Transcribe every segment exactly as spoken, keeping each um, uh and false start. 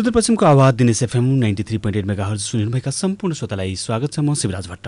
सुदूरपश्चिमको आवाज Dinesh FM ninety three point eight megahertz सुनिनुभएका सम्पूर्ण श्रोतालाई स्वागत छ। म शिवराज भट्ट।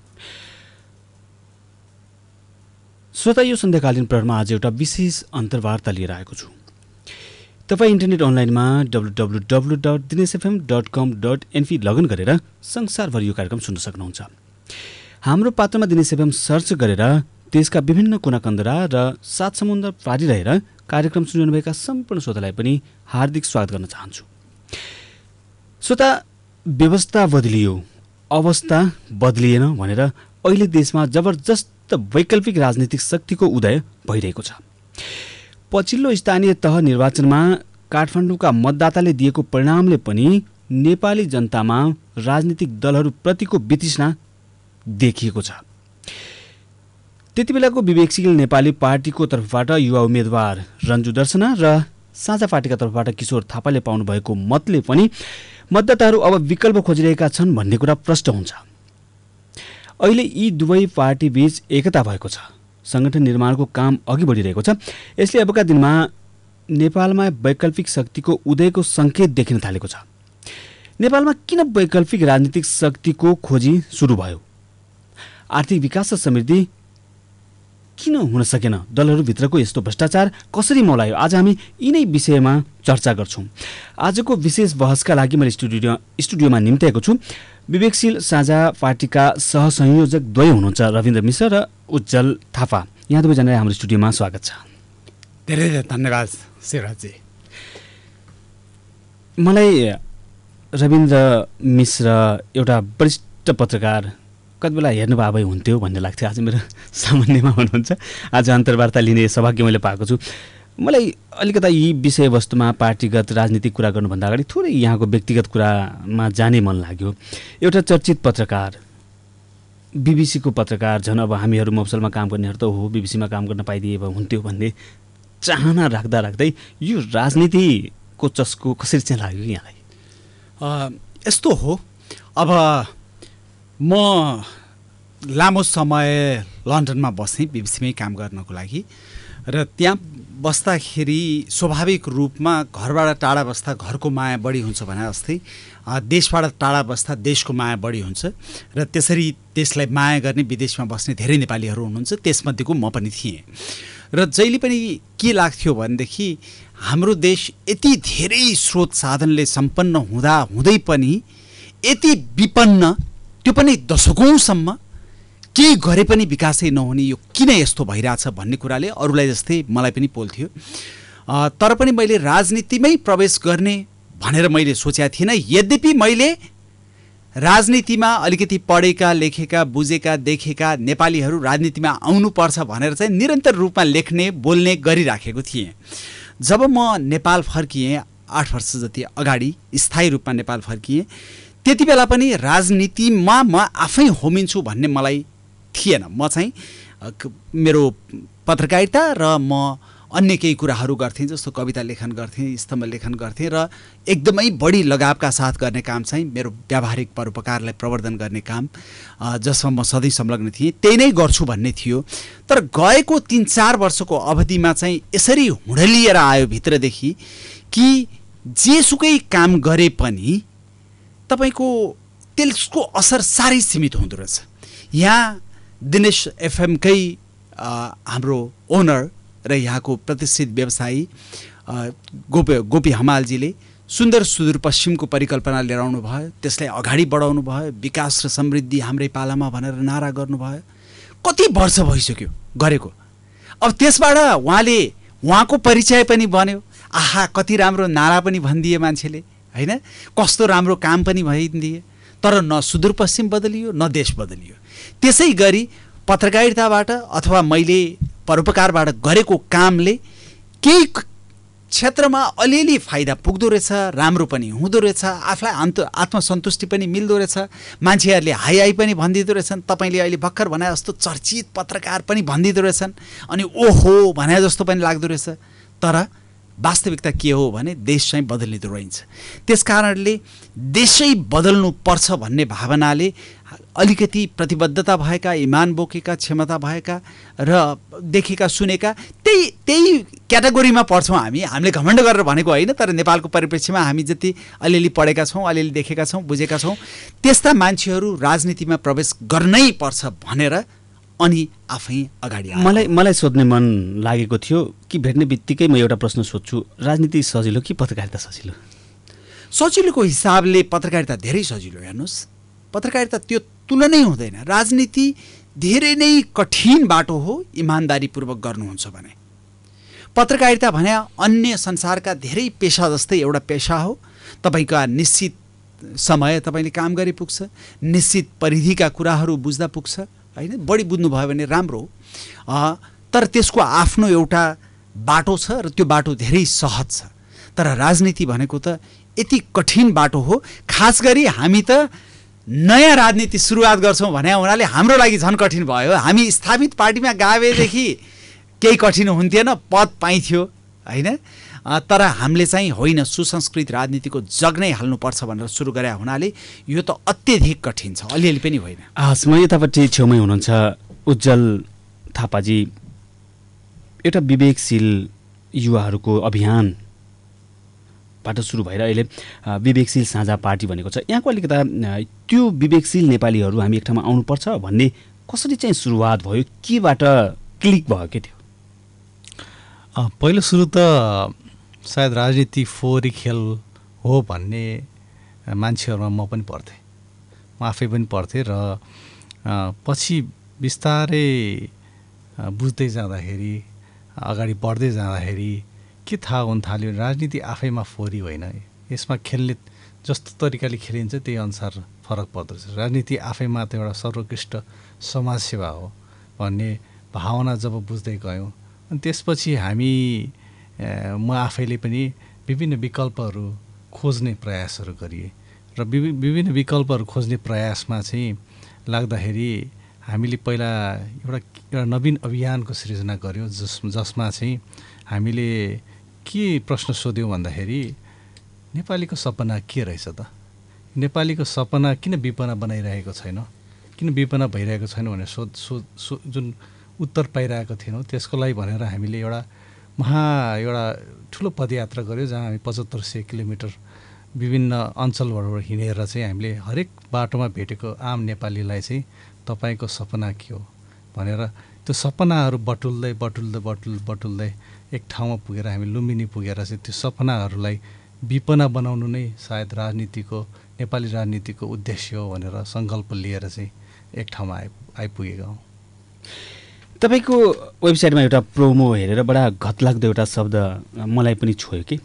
श्रोता, यो सन्ध्याकालीन प्रहरमा आज एउटा विशेष अन्तर्वार्ता लिएर आएको छु। तपाईँ इन्टरनेट अनलाइनमा W W W dot Dinesh FM dot com dot NP login गरेर संसारभर यो कार्यक्रम सुन्न सक्नुहुन्छ। हाम्रो पात्रमा दिनेश एफएम सर्च गरेर देशका विभिन्न कुनाकन्दरा र सात समुद्र पारी रहेर कार्यक्रम सुनिनुभएका सम्पूर्ण श्रोतालाई पनि हार्दिक स्वागत गर्न चाहन्छु। श्रोता, व्यवस्था बदलियो, अवस्था बदलिएन भनेर अहिले देशमा जबरजस्त वैकल्पिक राजनीतिक शक्तिको उदय भइरहेको छ। पछिल्लो स्थानीय तह निर्वाचनमा काठमाडौँका मतदाताले दिएको परिणामले पनि नेपाली जनतामा राजनीतिक दलहरूप्रतिको वितृष्णा देखिएको छ। त्यति बेलाको विवेकशील नेपाली पार्टीको तर्फबाट युवा उम्मेदवार रन्जु दर्शना र साझा पार्टीका तर्फबाट किशोर थापाले पाउनुभएको मतले पनि मतदाताहरू अब विकल्प खोजिरहेका छन् भन्ने कुरा प्रष्ट हुन्छ। अहिले यी दुवै पार्टी बीच एकता भएको छ, संगठन निर्माणको काम अघि बढिरहेको छ। यसले अबका दिनमा नेपालमा वैकल्पिक शक्तिको उदयको सङ्केत देखिन थालेको छ। नेपालमा किन वैकल्पिक राजनीतिक शक्तिको खोजी सुरु भयो? आर्थिक विकास र समृद्धि किन हुन सकेन? दलहरूभित्रको यस्तो भ्रष्टाचार कसरी मौलायो? आज हामी यिनै विषयमा चर्चा गर्छौँ। आजको विशेष बहसका लागि मैले स्टुडियो स्टुडियोमा निम्त्याएको छु विवेकशील साझा पार्टीका सहसंयोजक द्वय हुनुहुन्छ रविन्द्र मिश्र र उज्जवल थापा। यहाँ दुवैजनालाई हाम्रो स्टुडियोमा स्वागत छ। धेरै धेरै धन्यवाद शिवराजजी। मलाई रविन्द्र मिश्र एउटा वरिष्ठ पत्रकार, कति बेला हेर्नुभयो भए हुन्थ्यो भन्ने लाग्थ्यो। आज मेरो सामान्यमा हुनुहुन्छ। आज अन्तर्वार्ता लिने सौभाग्य मैले पाएको छु। मलाई अलिकता यी विषयवस्तुमा पार्टीगत राजनीतिक कुरा गर्नुभन्दा अगाडि थोरै यहाँको व्यक्तिगत कुरामा जाने मन लाग्यो। एउटा चर्चित पत्रकार, बिबिसीको पत्रकार, झन् अब हामीहरू मफसलमा काम गर्नेहरू त हो, बिबिसीमा काम गर्न पाइदिए भए हुन्थ्यो भन्ने चाहना राख्दा राख्दै यो राजनीतिको चस्को कसरी चाहिँ लाग्यो यहाँलाई? यस्तो हो, अब म लामो समय लन्डनमा बसेँ बिबिसीमै काम गर्नको लागि, र त्यहाँ बस्दाखेरि स्वाभाविक रूपमा घरबाट टाढा बस्दा घरको माया बढी हुन्छ भने जस्तै देशबाट टाढा बस्दा देशको माया बढी हुन्छ, र त्यसरी देशलाई माया गर्ने विदेशमा बस्ने धेरै नेपालीहरू हुनुहुन्छ। त्यसमध्येको म पनि थिएँ। र जहिले पनि के लाग्थ्यो भनेदेखि हाम्रो देश यति धेरै स्रोत साधनले सम्पन्न हुँदा हुँदै पनि यति विपन्न, त्यो पनि दशकौँसम्म केही गरे पनि विकासै नहुने, यो किन यस्तो भइरहेछ भन्ने कुराले अरूलाई जस्तै मलाई पनि पोल्थ्यो। तर पनि मैले राजनीतिमै प्रवेश गर्ने भनेर मैले सोचेको थिइनँ। यद्यपि मैले राजनीतिमा अलिकति पढेका, लेखेका, बुझेका, देखेका नेपालीहरू राजनीतिमा आउनुपर्छ भनेर चाहिँ निरन्तर रूपमा लेख्ने, बोल्ने गरिराखेको थिएँ। जब म नेपाल फर्किएँ, आठ वर्ष जति अगाडि स्थायी रूपमा नेपाल फर्किएँ, त्यति बेला पनि राजनीतिमा म आफै होमिन्छु भन्ने मलाई थिएन। म चाहिँ मेरो पत्रकारिता र म अन्य केही कुराहरू गर्थेँ, जस्तो कविता लेखन गर्थेँ, स्तम्भ लेखन गर्थेँ, र एकदमै बढी लगावका साथ गर्ने काम चाहिँ मेरो व्यावहारिक परोपकारलाई प्रवर्धन गर्ने काम, जसमा म सधैँ संलग्न थिएँ, त्यही नै गर्छु भन्ने थियो। तर गएको तिन चार वर्षको अवधिमा चाहिँ यसरी हुँडलिएर आयो भित्रदेखि कि जेसुकै काम गरे पनि तपाईँको त्यसको असर साह्रै सीमित हुँदो रहेछ। यहाँ दिनेश एफएमकै हाम्रो ओनर र यहाँको प्रतिष्ठित व्यवसायी गोपी गोपी हमालजीले सुन्दर सुदूरपश्चिमको परिकल्पना लिएर आउनु भयो, त्यसलाई अगाडि बढाउनु भयो, विकास र समृद्धि हाम्रै पालामा भनेर नारा गर्नुभयो। कति वर्ष भइसक्यो गरेको। अब त्यसबाट उहाँले उहाँको परिचय पनि बन्यो। आहा, कति राम्रो नारा पनि भनिदिए मान्छेले, होइन? कस्तो राम्रो काम पनि भइदिए। तर न सुदूरपश्चिम बदलियो, न देश बदलियो। त्यसै गरी पत्रकारिताबाट अथवा मैले परोपकारबाट गरेको कामले केही क्षेत्रमा अलिअलि फाइदा पुग्दो रहेछ, राम्रो पनि हुँदो रहेछ, आफूलाई अन्त आत्मसन्तुष्टि पनि मिल्दो रहेछ, मान्छेहरूले हाई हाई पनि भनिदिँदो रहेछन्, तपाईँले अहिले भर्खर भने जस्तो चर्चित पत्रकार पनि भनिदिँदो रहेछन्, अनि ओहो भने जस्तो पनि लाग्दो रहेछ। तर वास्तविकता के हो भने देश चाहिँ बदलिँदो रहन्छ। त्यस कारणले देशै बदल्नु पर्छ भन्ने भावनाले अलिकति प्रतिबद्धता भएका, इमान बोकेका, क्षमता भएका र देखेका सुनेका त्यही त्यही क्याटेगोरीमा पर्छौँ हामी। हामीले घमण्ड गरेर भनेको होइन, तर नेपालको परिप्रेक्ष्यमा हामी जति अलिअलि पढेका छौँ, अलिअलि देखेका छौँ, बुझेका छौँ, त्यस्ता मान्छेहरू राजनीतिमा प्रवेश गर्नै पर्छ भनेर अनि आफै अगाडि आए। मलाई मलाई सोध्ने मन लागेको थियो कि भेट्ने बित्तिकै म एउटा प्रश्न सोध्छु, राजनीति सजिलो कि पत्रकारिता सजिलो? सजिलोको हिसाबले पत्रकारिता धेरै सजिलो। हेर्नुहोस्, पत्रकारिता त्यो तुलनै हुँदैन। राजनीति धेरै नै कठिन बाटो हो इमान्दारीपूर्वक गर्नुहुन्छ भने। पत्रकारिता भने अन्य संसारका धेरै पेशा जस्तै एउटा पेशा हो। तपाईँका निश्चित समय तपाईँले काम गरे पुग्छ, निश्चित परिधिका कुराहरू बुझ्दा पुग्छ, होइन? बढी बुझ्नुभयो भने राम्रो हो, तर त्यसको आफ्नो एउटा बाटो छ र त्यो बाटो धेरै सहज छ। तर राजनीति भनेको त यति कठिन बाटो हो। खास गरी हामी त नयाँ राजनीति सुरुवात गर्छौँ भने हुनाले हाम्रो लागि झन् कठिन भयो। हामी स्थापित पार्टीमा गएदेखि केही कठिन हुन्थेन, पद पाइन्थ्यो, होइन? तर हामीले चाहिँ होइन, सुसंस्कृत राजनीतिको जग नै हाल्नुपर्छ भनेर सुरु गरे हुनाले यो त अत्यधिक कठिन छ, अलिअलि पनि होइन। हस्, म यतापट्टि छेउमै हुनुहुन्छ उज्जवल थापाजी। एउटा विवेकशील युवाहरूको अभियान बाट सुरु भएर अहिले विवेकशील साझा पार्टी भनेको छ। यहाँको अलिकता त्यो विवेकशील नेपालीहरू हामी एक ठाउँमा आउनुपर्छ भन्ने कसरी चाहिँ सुरुवात भयो, केबाट क्लिक भयो के थियो? पहिलो सुरु त सायद राजनीति फोहोरी खेल हो भन्ने मान्छेहरूमा म पनि पर्थेँ, म आफै पनि पर्थेँ। र पछि बिस्तारै बुझ्दै जाँदाखेरि, अगाडि बढ्दै जाँदाखेरि के थाहा हुन थाल्यो, राजनीति आफैमा फोहोरी होइन, यसमा खेल्ने जस्तो तरिकाले खेलिन्छ त्यही अनुसार फरक पर्दो रहेछ। राजनीति आफैमा त एउटा सर्वोत्कृष्ट समाजसेवा हो भन्ने भावना जब बुझ्दै गयौँ, अनि त्यसपछि हामी म आफैले पनि विभिन्न विकल्पहरू खोज्ने प्रयासहरू गरिए। र विभिन्न विकल्पहरू खोज्ने प्रयासमा चाहिँ लाग्दाखेरि हामीले पहिला एउटा एउटा नवीन अभियानको सृजना गऱ्यौँ, जस जसमा चाहिँ हामीले के प्रश्न सोध्यौँ भन्दाखेरि नेपालीको सपना के रहेछ त? नेपालीको सपना किन विपना बनाइरहेको छैन, किन विपना भइरहेको छैन भनेर सोध सोध सो जुन उत्तर पाइरहेको थिएनौँ, त्यसको लागि भनेर हामीले एउटा महा एउटा ठुलो पदयात्रा गऱ्यौँ, जहाँ हामी पचहत्तर सय किलोमिटर विभिन्न अञ्चलबाट हिँडेर चाहिँ हामीले हरेक बाटोमा भेटेको आम नेपालीलाई चाहिँ तपाईँको सपना के हो भनेर त्यो सपनाहरू बटुल्दै बटुल्दै बटुल बटुल्दै एक ठाउँमा पुगेर हामी लुम्बिनी पुगेर चाहिँ त्यो सपनाहरूलाई विपना बनाउनु नै सायद राजनीतिको, नेपाली राजनीतिको उद्देश्य हो भनेर सङ्कल्प लिएर चाहिँ एक ठाउँमा आइ आइपुगेका हौँ। तपाईँको वेबसाइटमा एउटा प्रोमो हेरेर बडा घतलाग्दो एउटा शब्द मलाई पनि छोयो कि,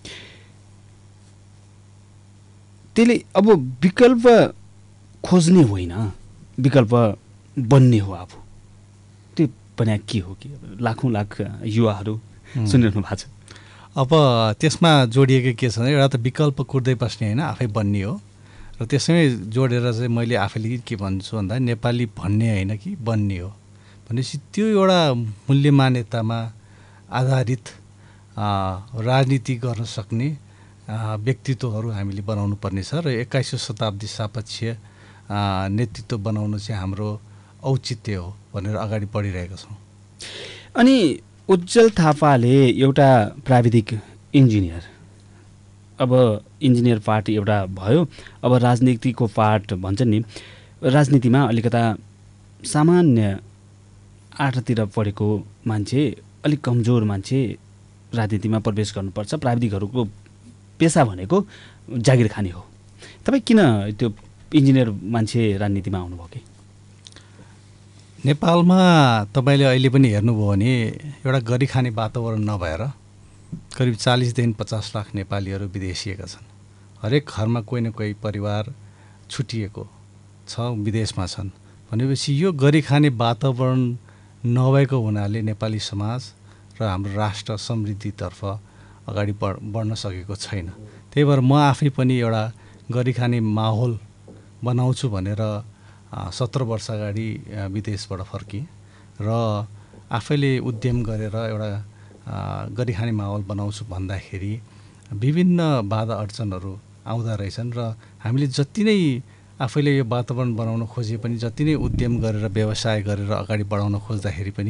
त्यसले अब विकल्प खोज्ने होइन, विकल्प बन्ने हो आफू। त्यो भने के हो कि लाखौँ लाख युवाहरू सुनिरहनु भएको छ। अब त्यसमा जोडिएको के छ भने एउटा त विकल्प कुर्दै बस्ने होइन, आफै बन्ने हो। र त्यसमै जोडेर चाहिँ मैले आफैले के भन्छु भन्दा नेपाली भन्ने होइन कि बन्ने हो भनेपछि त्यो एउटा मूल्य मान्यतामा आधारित राजनीति गर्न सक्ने व्यक्तित्वहरू हामीले बनाउनु पर्ने छ। र एक्काइसौँ शताब्दी सापेक्ष नेतृत्व बनाउनु चाहिँ हाम्रो औचित्य हो भनेर अगाडि बढिरहेका छौँ। अनि उज्जवल थापाले एउटा प्राविधिक इन्जिनियर, अब इन्जिनियर पार्ट एउटा भयो, अब राजनीतिको पार्ट भन्छ नि, राजनीतिमा अलिकता सामान्य आठतिर पढेको मान्छे, अलिक कमजोर मान्छे राजनीतिमा प्रवेश गर्नुपर्छ। प्राविधिकहरूको पेसा भनेको जागिर खाने हो। तपाईँ किन त्यो इन्जिनियर मान्छे राजनीतिमा आउनुभयो कि? नेपालमा तपाईँले अहिले पनि हेर्नुभयो भने एउटा गरी खाने वातावरण नभएर करिब चालिसदेखि पचास लाख नेपालीहरू विदेशिएका छन्। हरेक घरमा कोही न कोही परिवार छुटिएको छ, विदेशमा छन् भनेपछि यो गरी खाने वातावरण नभएको हुनाले नेपाली समाज र हाम्रो राष्ट्र समृद्धितर्फ अगाडि बढ बढ्न सकेको छैन। त्यही भएर म आफै पनि एउटा गरी खाने माहौल बनाउँछु भनेर सत्र वर्ष अगाडि विदेशबाट फर्किएँ र आफैले उद्यम गरेर एउटा गरी खाने माहौल बनाउँछु भन्दाखेरि विभिन्न बाधा अडचनहरू आउँदा रहेछन् र हामीले जति नै आफैले यो वातावरण बनाउन खोजे पनि जति नै उद्यम गरेर व्यवसाय गरेर अगाडि बढाउन खोज्दाखेरि पनि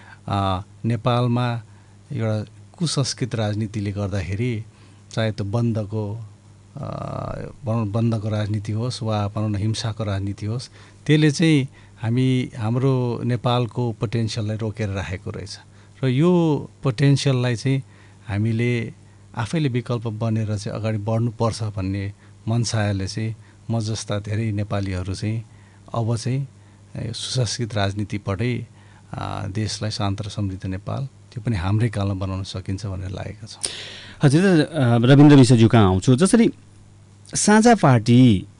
नेपालमा एउटा कुसंस्कृत राजनीतिले गर्दाखेरि चाहे त्यो बन्दको भनौँ बन्दको राजनीति होस् वा भनौँ न हिंसाको राजनीति होस्, त्यसले चाहिँ हामी हाम्रो नेपालको पोटेन्सियललाई रोकेर राखेको रहेछ। र यो पोटेन्सियललाई चाहिँ हामीले आफैले विकल्प बनेर चाहिँ अगाडि बढ्नुपर्छ भन्ने मनसायले चाहिँ म जस्ता धेरै नेपालीहरू चाहिँ अब चाहिँ सुसंस्कृत राजनीतिबाटै देशलाई शान्त र समृद्ध नेपाल त्यो पनि हाम्रै कालमा बनाउन सकिन्छ भनेर लागेका छौँ। हजुर, रविन्द्र मिश्रज्यू कहाँ आउँछु। जसरी साझा पार्टी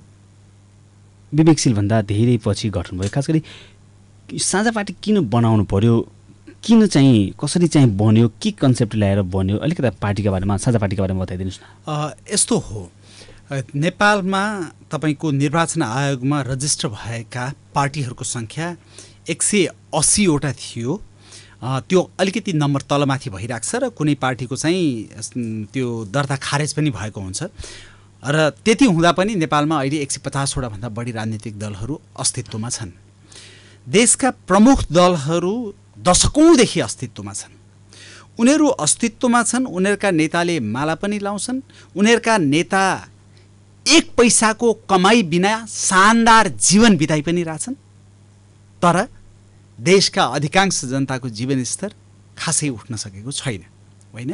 विवेकशीलभन्दा धेरै पछि गठन भयो, खास गरी साझा पार्टी किन बनाउनु पर्यो, किन चाहिँ कसरी चाहिँ बन्यो, के कन्सेप्ट ल्याएर बन्यो, अलिकति पार्टीका बारेमा साझा पार्टीका बारेमा बताइदिनुहोस् न। यस्तो हो, नेपालमा तपाईँको निर्वाचन आयोगमा रजिस्टर भएका पार्टीहरूको सङ्ख्या एक सय अस्सीवटा थियो। त्यो अलिकति नम्बर तलमाथि भइरहेको छ र कुनै पार्टीको चाहिँ त्यो दर्ता खारेज पनि भएको हुन्छ र त्यति हुँदा पनि नेपालमा अहिले एक सय पचासवटा भन्दा बढी राजनीतिक दलहरू अस्तित्वमा छन्। देशका प्रमुख दलहरू दशकौँदेखि अस्तित्वमा छन्। उनीहरू अस्तित्वमा छन्, उनीहरूका नेताले माला पनि लाउँछन्, उनीहरूका नेता एक पैसाको कमाई बिना शानदार जीवन बिताइ पनि रहेछन्, तर देशका अधिकांश जनताको जीवनस्तर खासै उठ्न सकेको छैन, होइन?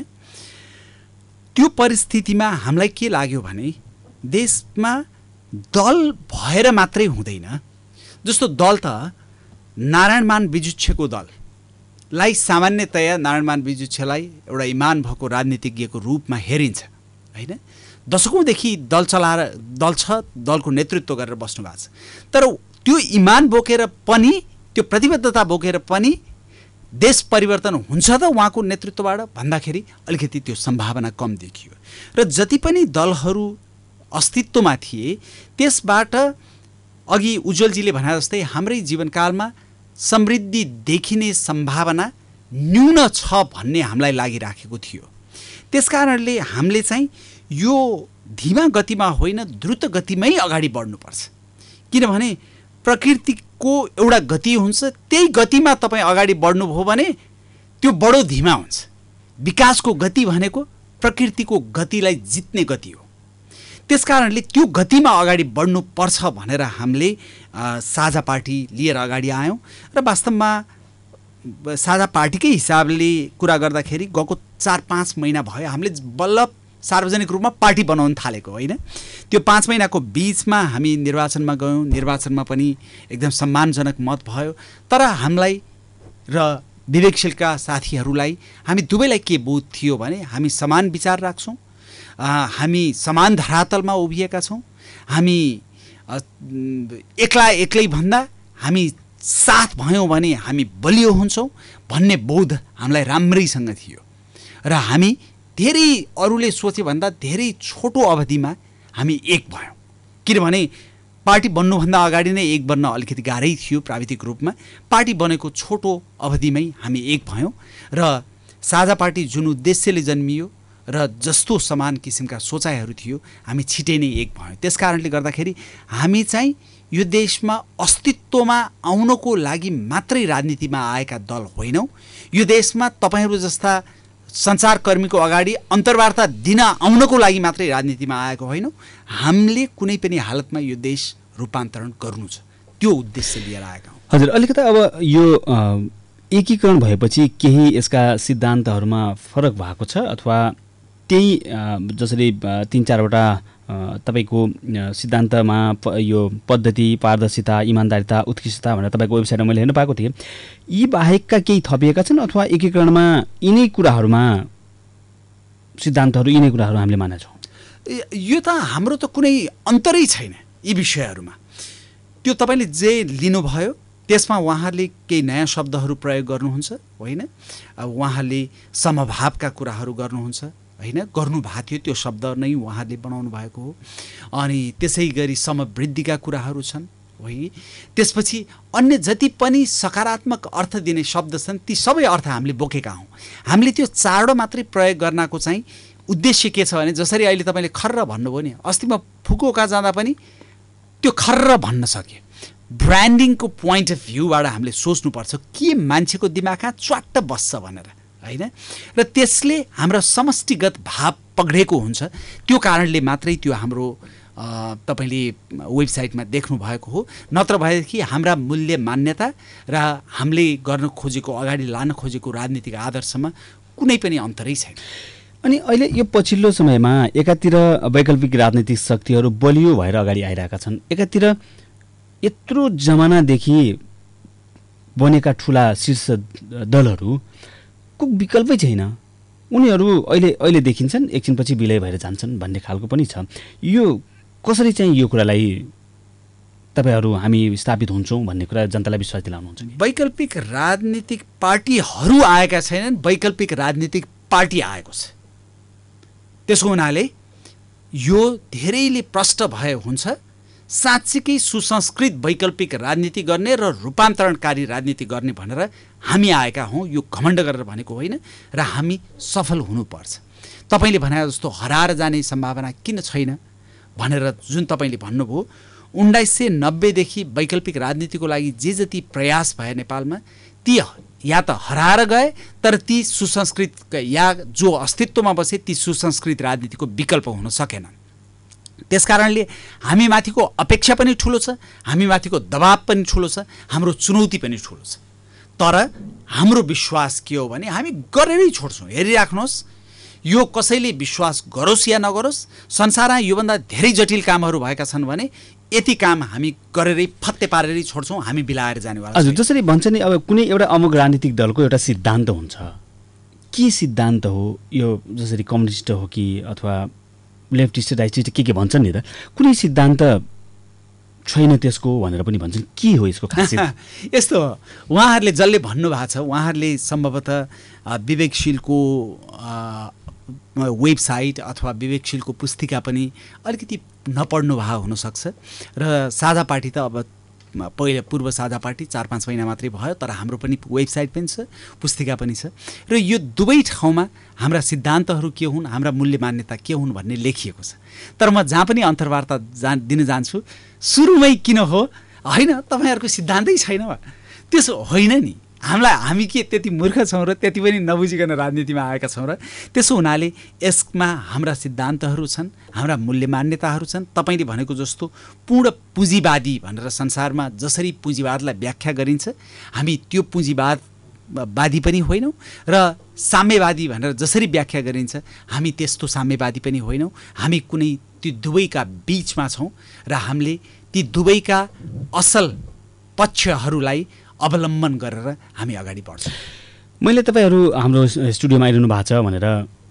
त्यो परिस्थितिमा हामीलाई के लाग्यो भने देशमा दल भएर मात्रै हुँदैन। जस्तो दल त नारायणमान विजुच्छेको दललाई सामान्यतया नारायणमान विजुच्छेलाई एउटा इमान भएको राजनीतिज्ञको रूपमा हेरिन्छ, होइन? दशकौँदेखि दल चलाएर दल छ, दलको नेतृत्व गरेर बस्नु भएको छ, तर त्यो इमान बोकेर पनि त्यो प्रतिबद्धता बोकेर पनि देश परिवर्तन हुन्छ त उहाँको नेतृत्वबाट भन्दाखेरि अलिकति त्यो सम्भावना कम देखियो। र जति पनि दलहरू अस्तित्वमा थिए त्यसबाट अघि उज्जवलजीले भने जस्तै हाम्रै जीवनकालमा समृद्धि देखिने सम्भावना न्यून छ भन्ने हामीलाई लागिराखेको थियो। त्यसकारणले हामीले चाहिँ यो धीमा गतिमा होइन द्रुत गतिमै अगाडि बढ्नुपर्छ, किनभने प्रकृतिको एउटा गति हुन्छ, त्यही गतिमा तपाईँ अगाडि बढ्नुभयो भने त्यो बडो धीमा हुन्छ। विकासको गति भनेको प्रकृतिको गतिलाई जित्ने गति हो। त्यसकारणले त्यो गतिमा अगाडि बढ्नुपर्छ भनेर हामीले साझा पार्टी लिएर अगाडि आयौँ र वास्तवमा साझा पार्टीकै हिसाबले कुरा गर्दाखेरि गएको चार पाँच महिना भयो हामीले बल्ल सार्वजनिक रूपमा पार्टी बनाउन थालेको, होइन? त्यो पाँच महिनाको बिचमा हामी निर्वाचनमा गयौँ, निर्वाचनमा पनि एकदम सम्मानजनक मत भयो, तर हामीलाई र विवेकशीलका साथीहरूलाई हामी दुवैलाई के बोध थियो भने हामी समान विचार राख्छौँ, हामी समान धरातलमा उभिएका छौँ, हामी एक्ला एक्लै भन्दा हामी साथ भयौँ भने हामी बलियो हुन्छौँ भन्ने बोध हामीलाई राम्रैसँग थियो र हामी धेरै अरूले सोचे भन्दा धेरै छोटो अवधिमा हामी एक भयौँ। किनभने पार्टी बन्नुभन्दा अगाडि नै एक बन्न अलिकति गाह्रै थियो प्राविधिक रूपमा, पार्टी बनेको छोटो अवधिमै हामी एक भयौँ र साझा पार्टी जुन उद्देश्यले जन्मियो र जस्तो समान किसिमका सोचाइहरू थियो हामी छिटै नै एक भयौँ। त्यसकारणले गर्दाखेरि हामी चाहिँ यो देशमा अस्तित्वमा आउनको लागि मात्रै राजनीतिमा आएका दल होइनौँ। यो देशमा तपाईँहरू जस्ता सञ्चारकर्मीको अगाडि अन्तर्वार्ता दिन आउनको लागि मात्रै राजनीतिमा आएको होइनौँ। हामीले कुनै पनि हालतमा यो देश रूपान्तरण गर्नु छ, त्यो उद्देश्य लिएर आएका हौँ। हजुर, अलिकति अब यो एकीकरण भएपछि केही यसका सिद्धान्तहरूमा फरक भएको छ अथवा त्यही जसरी तिन चारवटा तपाईँको सिद्धान्तमा यो पद्धति, पारदर्शिता, इमान्दारिता, उत्कृष्टता भनेर तपाईँको वेबसाइटमा मैले हेर्न पाएको थिएँ, यी बाहेकका केही थपिएका छन् अथवा एकीकरणमा यिनै कुराहरूमा सिद्धान्तहरू यिनै कुराहरू हामीले मानेछौँ? यो त हाम्रो त कुनै अन्तरै छैन यी विषयहरूमा। त्यो तपाईँले जे लिनुभयो त्यसमा उहाँहरूले केही नयाँ शब्दहरू प्रयोग गर्नुहुन्छ, होइन? उहाँहरूले समभावका कुराहरू गर्नुहुन्छ, होइन? गर्नुभएको थियो, त्यो शब्द नै उहाँहरूले बनाउनु भएको हो। अनि त्यसै गरी समवृद्धिका कुराहरू छन्, है? त्यसपछि अन्य जति पनि सकारात्मक अर्थ दिने शब्द छन् ती सबै अर्थ हामीले बोकेका हौँ। हामीले त्यो चारवटा मात्रै प्रयोग गर्नको चाहिँ उद्देश्य के छ भने जसरी अहिले तपाईँले खर्र भन्नुभयो नि, अस्ति म फुकुओका जाँदा पनि त्यो खर्र भन्न सक्यो। ब्रान्डिङको पोइन्ट अफ भ्यूबाट हामीले सोच्नुपर्छ के मान्छेको दिमागमा च्वाट्ट बस्छ भनेर, होइन? र त्यसले हाम्रो समष्टिगत भाव पक्रेको हुन्छ। त्यो कारणले मात्रै त्यो हाम्रो तपाईँले वेबसाइटमा देख्नु भएको हो। नत्र भएदेखि हाम्रा मूल्य मान्यता र हामीले गर्न खोजेको अगाडि लान खोजेको राजनीतिक आदर्शमा कुनै पनि अन्तरै छैन। अनि अहिले यो पछिल्लो समयमा एकातिर वैकल्पिक राजनीतिक शक्तिहरू बलियो भएर अगाडि आइरहेका छन्, एकातिर यत्रो जमानादेखि बनेका ठुला शीर्ष दलहरूको विकल्पै छैन। उनीहरू अहिले अहिले देखिन्छन्, एकछिनपछि विलय भएर जान्छन् भन्ने खालको पनि छ। यो कसरी चाहिँ यो कुरालाई तपाईँहरू हामी स्थापित हुन्छौँ भन्ने कुरा जनतालाई विश्वास दिलाउनुहुन्छ? वैकल्पिक राजनीतिक पार्टीहरू आएका छैनन्, वैकल्पिक राजनीतिक पार्टी आएको छ। त्यसो हुनाले यो धेरैले प्रष्ट भए हुन्छ साँच्चीकै सुसंस्कृत वैकल्पिक राजनीति गर्ने र रूपान्तरणकारी राजनीति गर्ने भनेर हामी आएका हौँ। यो घमण्ड गरेर भनेको होइन र हामी सफल हुनुपर्छ। तपाईँले भने जस्तो हराएर जाने सम्भावना किन छैन भनेर जुन तपाईँले भन्नुभयो, उन्नाइस सय नब्बेदेखि वैकल्पिक राजनीतिको लागि जे जति प्रयास भए नेपालमा ती या त हराएर गए, तर ती सुसंस्कृत या जो अस्तित्वमा बसे ती सुसंस्कृत राजनीतिको विकल्प हुन सकेनन्। त्यसकारणले हामी माथिको अपेक्षा पनि ठुलो छ, हामी माथिको दबाब पनि ठुलो छ, हाम्रो चुनौती पनि ठुलो छ। तर हाम्रो विश्वास के हो भने हामी गरेरै छोड्छौँ। हेरिराख्नुहोस्, यो कसैले विश्वास गरोस् या नगरोस्, संसारमा योभन्दा धेरै जटिल कामहरू भएका छन् भने यति काम हामी गरेरै फत्ते पारेरै छोड्छौँ, हामी बिलाएर जानेवाला। हजुर, जसरी भन्छ नि अब कुनै एउटा अमुक राजनीतिक दलको एउटा सिद्धान्त हुन्छ। के सिद्धान्त हो यो? जसरी कम्युनिस्ट हो कि अथवा लेफ्टिस्ट राइटिस्ट के के भन्छन् नि त, कुनै सिद्धान्त छैन त्यसको भनेर पनि भन्छन्। के हो यसको खासियत? यस्तो हो, उहाँहरूले जसले भन्नुभएको छ उहाँहरूले सम्भवतः विवेकशीलको वेबसाइट अथवा विवेकशीलको पुस्तिका पनि अलिकति नपढ्नु भएको हुनसक्छ। र साझा पार्टी त अब पहिला पूर्व साझा पार्टी चार पाँच महिना मात्रै भयो, तर हाम्रो पनि वेबसाइट पनि छ, पुस्तिका पनि छ। र यो दुवै ठाउँमा हाम्रा सिद्धान्तहरू के हुन्, हाम्रा मूल्य मान्यता के हुन् भन्ने लेखिएको छ। तर म जहाँ पनि अन्तर्वार्ता जा दिन जान्छु, सुरुमै किन हो होइन तपाईँहरूको सिद्धान्तै छैन वा? त्यसो होइन नि, हामीलाई हामी के त्यति मूर्ख छौँ र त्यति पनि नबुझिकन राजनीतिमा आएका छौँ र? त्यसो हुनाले यसमा हाम्रा सिद्धान्तहरू छन्, हाम्रा मूल्य मान्यताहरू छन्। तपाईँले भनेको जस्तो पूर्ण पुँजीवादी भनेर संसारमा जसरी पुँजीवादलाई व्याख्या गरिन्छ, हामी त्यो पुँजीवादवादी पनि होइनौँ र साम्यवादी भनेर जसरी व्याख्या गरिन्छ हामी त्यस्तो साम्यवादी पनि होइनौँ। हामी कुनै ती दुवैका बिचमा छौँ र हामीले ती दुवैका असल पक्षहरूलाई अवलम्बन गरेर हामी अगाडि बढ्छौँ। मैले तपाईँहरू हाम्रो स्टुडियोमा आइरहनु भएको छ भनेर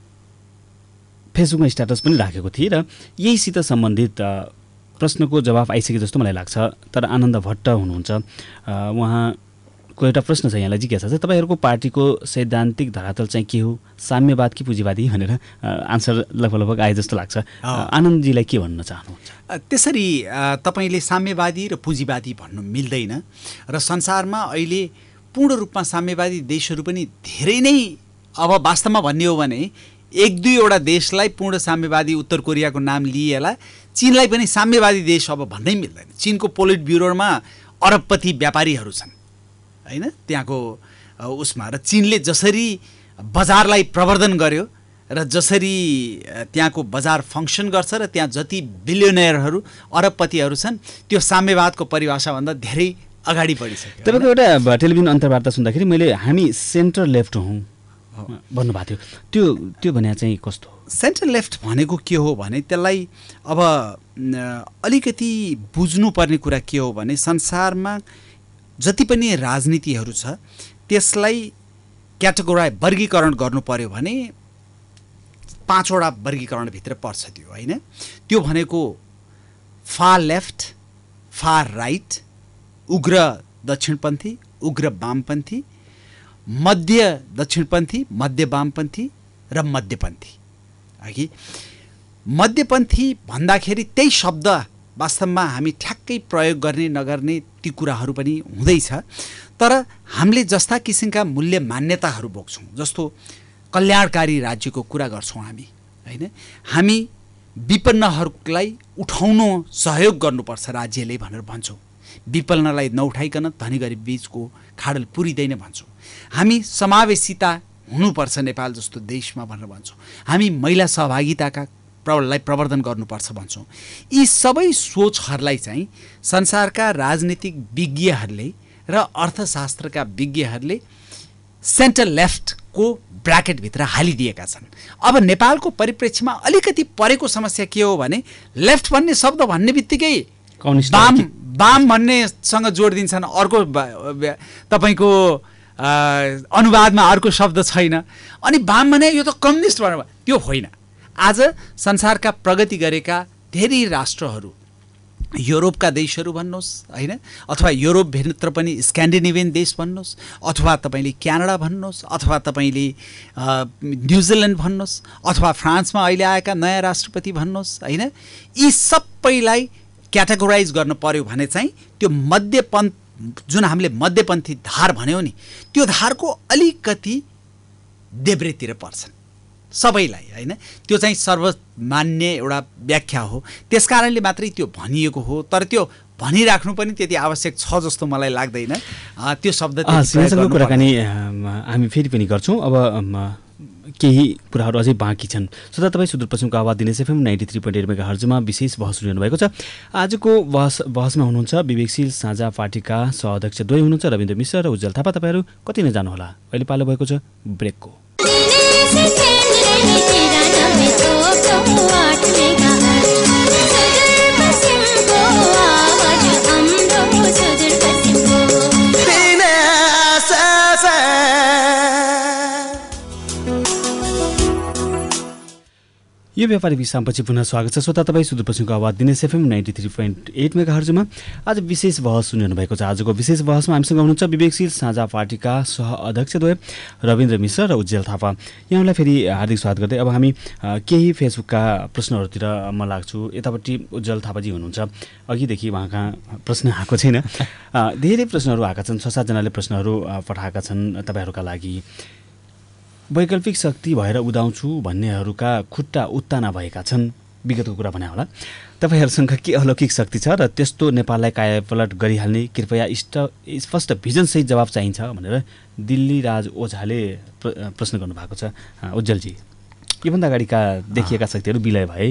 फेसबुकमा स्ट्याटस पनि राखेको थिएँ र यहीसित सम्बन्धित प्रश्नको जवाफ आइसके जस्तो मलाई लाग्छ। तर आनन्द भट्ट हुनुहुन्छ, उहाँको एउटा प्रश्न छ यहाँलाई जिज्ञासा छ, तपाईँहरूको पार्टीको सैद्धान्तिक धरातल चाहिँ के हो, साम्यवाद कि पुँजीवादी भनेर आन्सर लगभग लगभग आए जस्तो लाग्छ। आनन्दजीलाई के भन्न चाहनुहुन्छ? त्यसरी तपाईँले साम्यवादी र पुँजीवादी भन्नु मिल्दैन र संसारमा अहिले पूर्ण रूपमा साम्यवादी देशहरू पनि धेरै नै, अब वास्तवमा भन्ने हो भने एक दुईवटा देशलाई पूर्ण साम्यवादी, उत्तर कोरियाको नाम लिएला, चीनलाई पनि साम्यवादी देश अब भन्नै मिल्दैन। चीनको पोलिट ब्युरोमा अरबपति व्यापारीहरू छन् होइन त्यहाँको उसमा, र चीनले जसरी बजारलाई प्रवर्धन गर्यो र जसरी त्यहाँको बजार फङ्सन गर्छ र त्यहाँ जति बिलियनरहरू अरबपतिहरू छन् त्यो साम्यवादको परिभाषाभन्दा धेरै अगाडि बढिसक्यो। तपाईँको एउटा टेलिभिजन अन्तर्वार्ता सुन्दाखेरि मैले हामी सेन्टर लेफ्ट हौँ भन्नुभएको थियो, त्यो त्यो भने चाहिँ कस्तो हो? सेन्टर लेफ्ट भनेको के हो भने त्यसलाई अब अलिकति बुझ्नुपर्ने कुरा के हो भने संसारमा जति पनि राजनीतिहरू छ त्यसलाई क्याटेगोराइज वर्गीकरण गर्नु पर्यो भने पाँचवटा वर्गीकरणभित्र पर्छ त्यो होइन। त्यो भनेको फार लेफ्ट, फार राइट, उग्र दक्षिणपन्थी, उग्र वामपन्थी, मध्य दक्षिणपन्थी, मध्य वामपन्थी र मध्यपन्थी। अघि मध्यपन्थी भन्दाखेरि त्यही शब्द वास्तवमा हामी ठ्याक्कै प्रयोग गर्ने नगर्ने ती कुराहरू पनि हुँदैछ। तर हामीले जस्ता किसिमका मूल्य मान्यताहरू बोक्छौँ, जस्तो कल्याणकारी राज्यको कुरा गर्छौँ हामी होइन, हामी विपन्नहरूलाई उठाउनु सहयोग गर्नुपर्छ राज्यले भनेर भन्छौँ। विपन्नलाई नउठाइकन धनी गरिब बीचको खाडल पुरिँदैन भन्छौँ। हामी समावेशिता हुनुपर्छ नेपाल जस्तो देशमा भनेर भन्छौँ। हामी महिला सहभागिताका प्रबललाई प्रवर्धन गर्नुपर्छ भन्छौँ। यी सबै सोचहरूलाई चाहिँ संसारका राजनीतिक विज्ञहरूले र अर्थशास्त्रका विज्ञहरूले सेन्टर लेफ्टको ब्राकेटभित्र हालिदिएका छन्। अब नेपालको परिप्रेक्ष्यमा अलिकति परेको समस्या के हो भने लेफ्ट भन्ने शब्द भन्ने बित्तिकै वाम वाम भन्नेसँग जोडिदिन्छन्। अर्को तपाईँको अनुवादमा अर्को शब्द छैन अनि वाम भने यो त कम्युनिस्ट भनेर त्यो होइन। आज संसारका प्रगति गरेका धेरै राष्ट्रहरू युरोपका देशहरू भन्नुहोस् होइन, अथवा युरोपभित्र पनि स्क्यान्डिनेभियन देश भन्नुहोस्, अथवा तपाईँले क्यानाडा भन्नुहोस्, अथवा तपाईँले न्युजिल्यान्ड भन्नुहोस्, अथवा फ्रान्समा अहिले आएका नयाँ राष्ट्रपति भन्नुहोस् होइन, यी सबैलाई क्याटेगोराइज गर्नु पर्यो भने चाहिँ त्यो मध्यपन्थ जुन हामीले मध्यपन्थी धार भन्यौँ नि त्यो धारको अलिकति देब्रेतिर पर्छन् सबैलाई होइन। त्यो चाहिँ सर्वमान्य एउटा व्याख्या हो, त्यस कारणले मात्रै त्यो भनिएको हो। तर त्यो भनिराख्नु पनि त्यति आवश्यक छ जस्तो मलाई लाग्दैन। त्यो शब्द कुराकानी हामी फेरि पनि गर्छौँ। अब केही कुराहरू अझै बाँकी छन्। सदा तपाईँ सुदूरपश्चिमको आवाज Dinesh FM ninety three point eight mega हर्जमा विशेष बहस सुनिरहनु भएको छ। आजको बहस बहसमा हुनुहुन्छ विवेकशील साझा पार्टीका सहअध्यक्ष द्वय हुनुहुन्छ रविन्द्र मिश्र र उज्जवल थापा। तपाईँहरू कति नै जानुहोला, अहिले पालो भएको छ ब्रेकको। यो व्यापारिक विश्रामपछि पुनः स्वागत छ। श्रोता तपाईँ सुदूरपश्चिमको आवाज Dinesh FM ninety three point eight mega हर्जमा आज विशेष बहस सुनिरहनु भएको छ। आजको विशेष बहसमा हामीसँग हुनुहुन्छ विवेकशील साझा पार्टीका सह अध्यक्ष रविन्द्र मिश्र र उज्जवल थापा। यहाँलाई फेरि हार्दिक स्वागत गर्दै अब हामी केही फेसबुकका प्रश्नहरूतिर म लाग्छु। यतापट्टि उज्जवल थापाजी हुनुहुन्छ, अघिदेखि उहाँका प्रश्न आएको छैन, धेरै प्रश्नहरू आएका छन्। छ सातजनाले प्रश्नहरू पठाएका छन् तपाईँहरूका लागि। वैकल्पिक शक्ति भएर उदाउँछु भन्नेहरूका खुट्टा उत्ताना भएका छन्, विगतको कुरा भने होला। तपाईँहरूसँग के अलौकिक शक्ति छ र त्यस्तो नेपाललाई कायापलट गरिहाल्ने कृपया इष्ट स्पष्ट भिजनसहित जवाब चाहिन्छ भनेर दिल्ली राज ओझाले प्रश्न गर्नुभएको छ। उज्जवलजी, योभन्दा अगाडिका देखिएका शक्तिहरू विलय भए।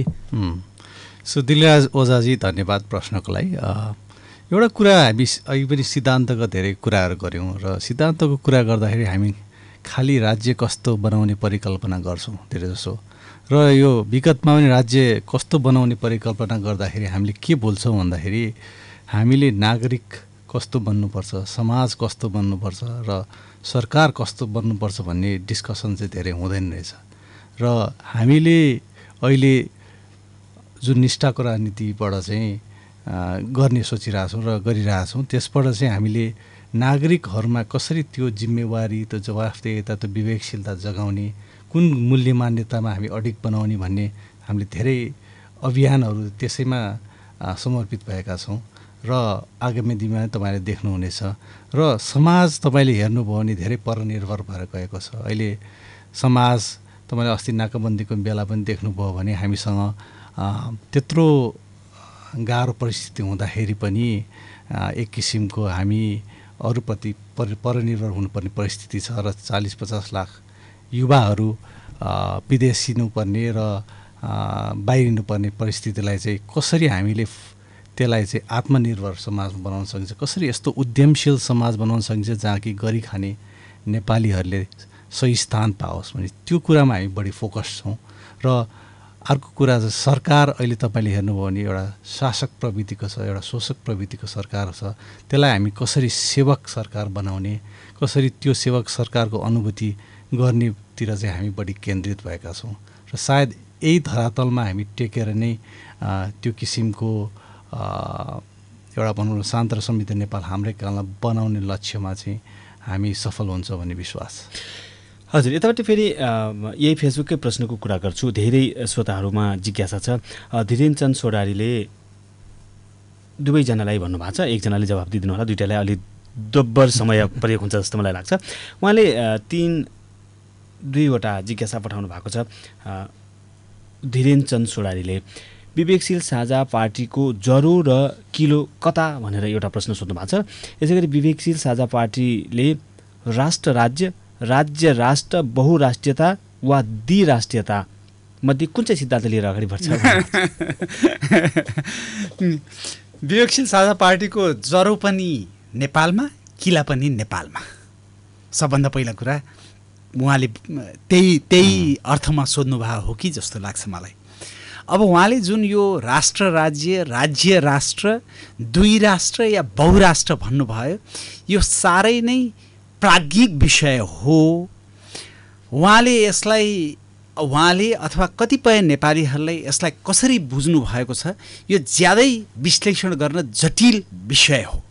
सो दिल्लीराज ओझाजी धन्यवाद प्रश्नको लागि। एउटा कुरा हामी अहिले पनि सिद्धान्तका धेरै कुराहरू गऱ्यौँ र सिद्धान्तको कुरा गर्दाखेरि हामी खालि राज्य कस्तो बनाउने परिकल्पना गर्छौँ धेरै जसो, र यो विगतमा पनि राज्य कस्तो बनाउने परिकल्पना गर्दाखेरि हामीले के बोल्छौँ भन्दाखेरि हामीले नागरिक कस्तो बन्नुपर्छ, समाज कस्तो बन्नुपर्छ र सरकार कस्तो बन्नुपर्छ भन्ने डिस्कसन चाहिँ धेरै हुँदैन रहेछ। र हामीले अहिले जुन निष्ठाको राजनीतिबाट चाहिँ गर्ने सोचिरहेछौँ र गरिरहेछौँ, त्यसबाट चाहिँ हामीले नागरिकहरूमा कसरी त्यो जिम्मेवारी, त्यो जवाफदेहिता, त्यो विवेकशीलता जगाउने, कुन मूल्य मान्यतामा हामी अडिग बनाउने भन्ने हामीले धेरै अभियानहरू त्यसैमा समर्पित भएका छौँ र आगामी दिनमा तपाईँले देख्नुहुनेछ। र समाज तपाईँले हेर्नुभयो भने धेरै परनिर्भर भएर गएको छ। अहिले समाज तपाईँले अस्ति नाकाबन्दीको बेला पनि देख्नुभयो भने हामीसँग त्यत्रो गाह्रो परिस्थिति हुँदाखेरि पनि एक किसिमको हामी अरूप्रति पर परनिर्भर हुनुपर्ने परिस्थिति छ र चालिस पचास लाख युवाहरू विदेशिनुपर्ने र बाहिरिनुपर्ने परिस्थितिलाई चाहिँ कसरी हामीले त्यसलाई चाहिँ आत्मनिर्भर समाज बनाउन सकिन्छ, कसरी यस्तो उद्यमशील समाज बनाउन सकिन्छ जहाँ कि गरी खाने नेपालीहरूले सही स्थान पाओस् भने त्यो कुरामा हामी बढी फोकस छौँ। र अर्को कुरा चाहिँ सरकार अहिले तपाईँले हेर्नुभयो भने एउटा शासक प्रवृत्तिको छ, एउटा शोषक प्रवृत्तिको सरकार छ। त्यसलाई हामी कसरी सेवक सरकार बनाउने, कसरी त्यो सेवक सरकारको अनुभूति गर्नेतिर चाहिँ हामी बढी केन्द्रित भएका छौँ। र सायद यही धरातलमा हामी टेकेर नै त्यो किसिमको एउटा भनौँ न शान्त र समृद्ध नेपाल हाम्रै कालमा बनाउने लक्ष्यमा चाहिँ हामी सफल हुन्छ भन्ने विश्वास। हजुर, यतापट्टि फेरि यही फेसबुककै प्रश्नको कुरा गर्छु। धेरै श्रोताहरूमा जिज्ञासा छ। धीरेनचन्द सोडारीले दुवैजनालाई भन्नुभएको छ, एकजनाले जवाब दिइदिनु होला, दुइटालाई अलि दोब्बर समय प्रयोग हुन्छ जस्तो मलाई लाग्छ। उहाँले तिन दुईवटा जिज्ञासा पठाउनु भएको छ। धीरेनचन्द सोडारीले विवेकशील साझा पार्टीको जरो र किलो कता भनेर एउटा प्रश्न सोध्नु भएको छ। यसै गरी विवेकशील साझा पार्टीले राष्ट्र राज्य, राज्य राष्ट्र, बहुराष्ट्रियता वा द्विराष्ट्रियता मध्ये कुन चाहिँ सिद्धान्त लिएर अगाडि बढ्छ? विवेकशील साझा पार्टीको जरो पनि नेपालमा, किला पनि नेपालमा। सबभन्दा पहिला कुरा उहाँले त्यही त्यही अर्थमा सोध्नुभएको हो कि जस्तो लाग्छ मलाई। अब उहाँले जुन यो राष्ट्र राज्य, राज्य राष्ट्र, दुई राष्ट्र या बहुराष्ट्र भन्नुभयो, यो साह्रै नै प्राज्ञिक विषय हो। उहाँले यसलाई उहाँले अथवा कतिपय नेपालीहरूलाई यसलाई कसरी बुझ्नु भएको छ, यो ज्यादै विश्लेषण गर्न जटिल विषय हो।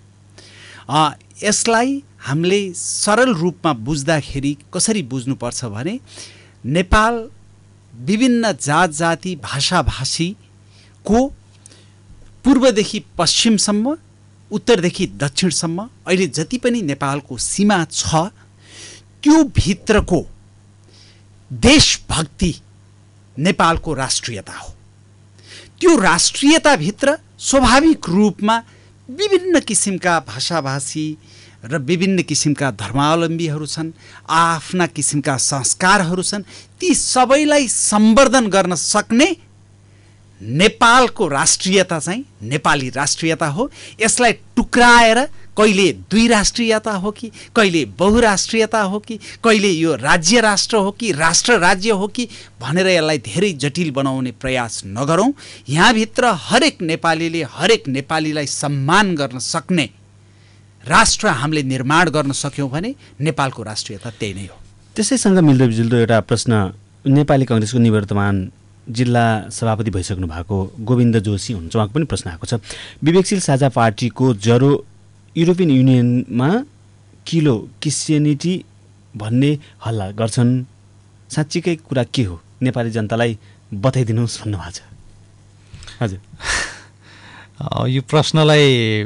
यसलाई हामीले सरल रूपमा बुझ्दाखेरि कसरी बुझ्नुपर्छ भने नेपाल विभिन्न जात जाति भाषा भाषीको पूर्वदेखि पश्चिमसम्म, उत्तरदेखि दक्षिणसम्म अहिले जति पनि नेपालको सीमा छ, त्यो भित्रको देशभक्ति नेपालको राष्ट्रियता हो। त्यो राष्ट्रियताभित्र स्वाभाविक रूपमा विभिन्न किसिमका भाषाभाषी र विभिन्न किसिमका धर्मावलम्बीहरू छन्, आफ्ना किसिमका संस्कारहरू छन्। ती सबैलाई सम्वर्धन गर्न सक्ने नेपालको राष्ट्रियता चाहिँ नेपाली राष्ट्रियता हो। यसलाई टुक्राएर कहिले दुई राष्ट्रियता हो कि, कहिले बहुराष्ट्रियता हो कि, कहिले यो राज्य राष्ट्र हो कि राष्ट्र राज्य हो कि भनेर यसलाई धेरै जटिल बनाउने प्रयास नगरौँ। यहाँभित्र हरेक नेपालीले हरेक नेपालीलाई सम्मान गर्न सक्ने राष्ट्र हामीले निर्माण गर्न सक्यौँ भने नेपालको राष्ट्रियता त्यही नै हो। त्यसैसँग मिल्दोजुल्दो एउटा प्रश्न नेपाली कङ्ग्रेसको निवर्तमान जिल्ला सभापति भइसक्नु भएको गोविन्द जोशी हुनुहुन्छ, उहाँको पनि प्रश्न आएको छ। विवेकशील साझा पार्टीको जरो युरोपियन युनियनमा किलो क्रिस्चियनिटी भन्ने हल्ला गर्छन्, साँच्चीकै कुरा के हो? नेपाली जनतालाई बताइदिनुहोस् भन्नुभएको छ। हजुर, यो प्रश्नलाई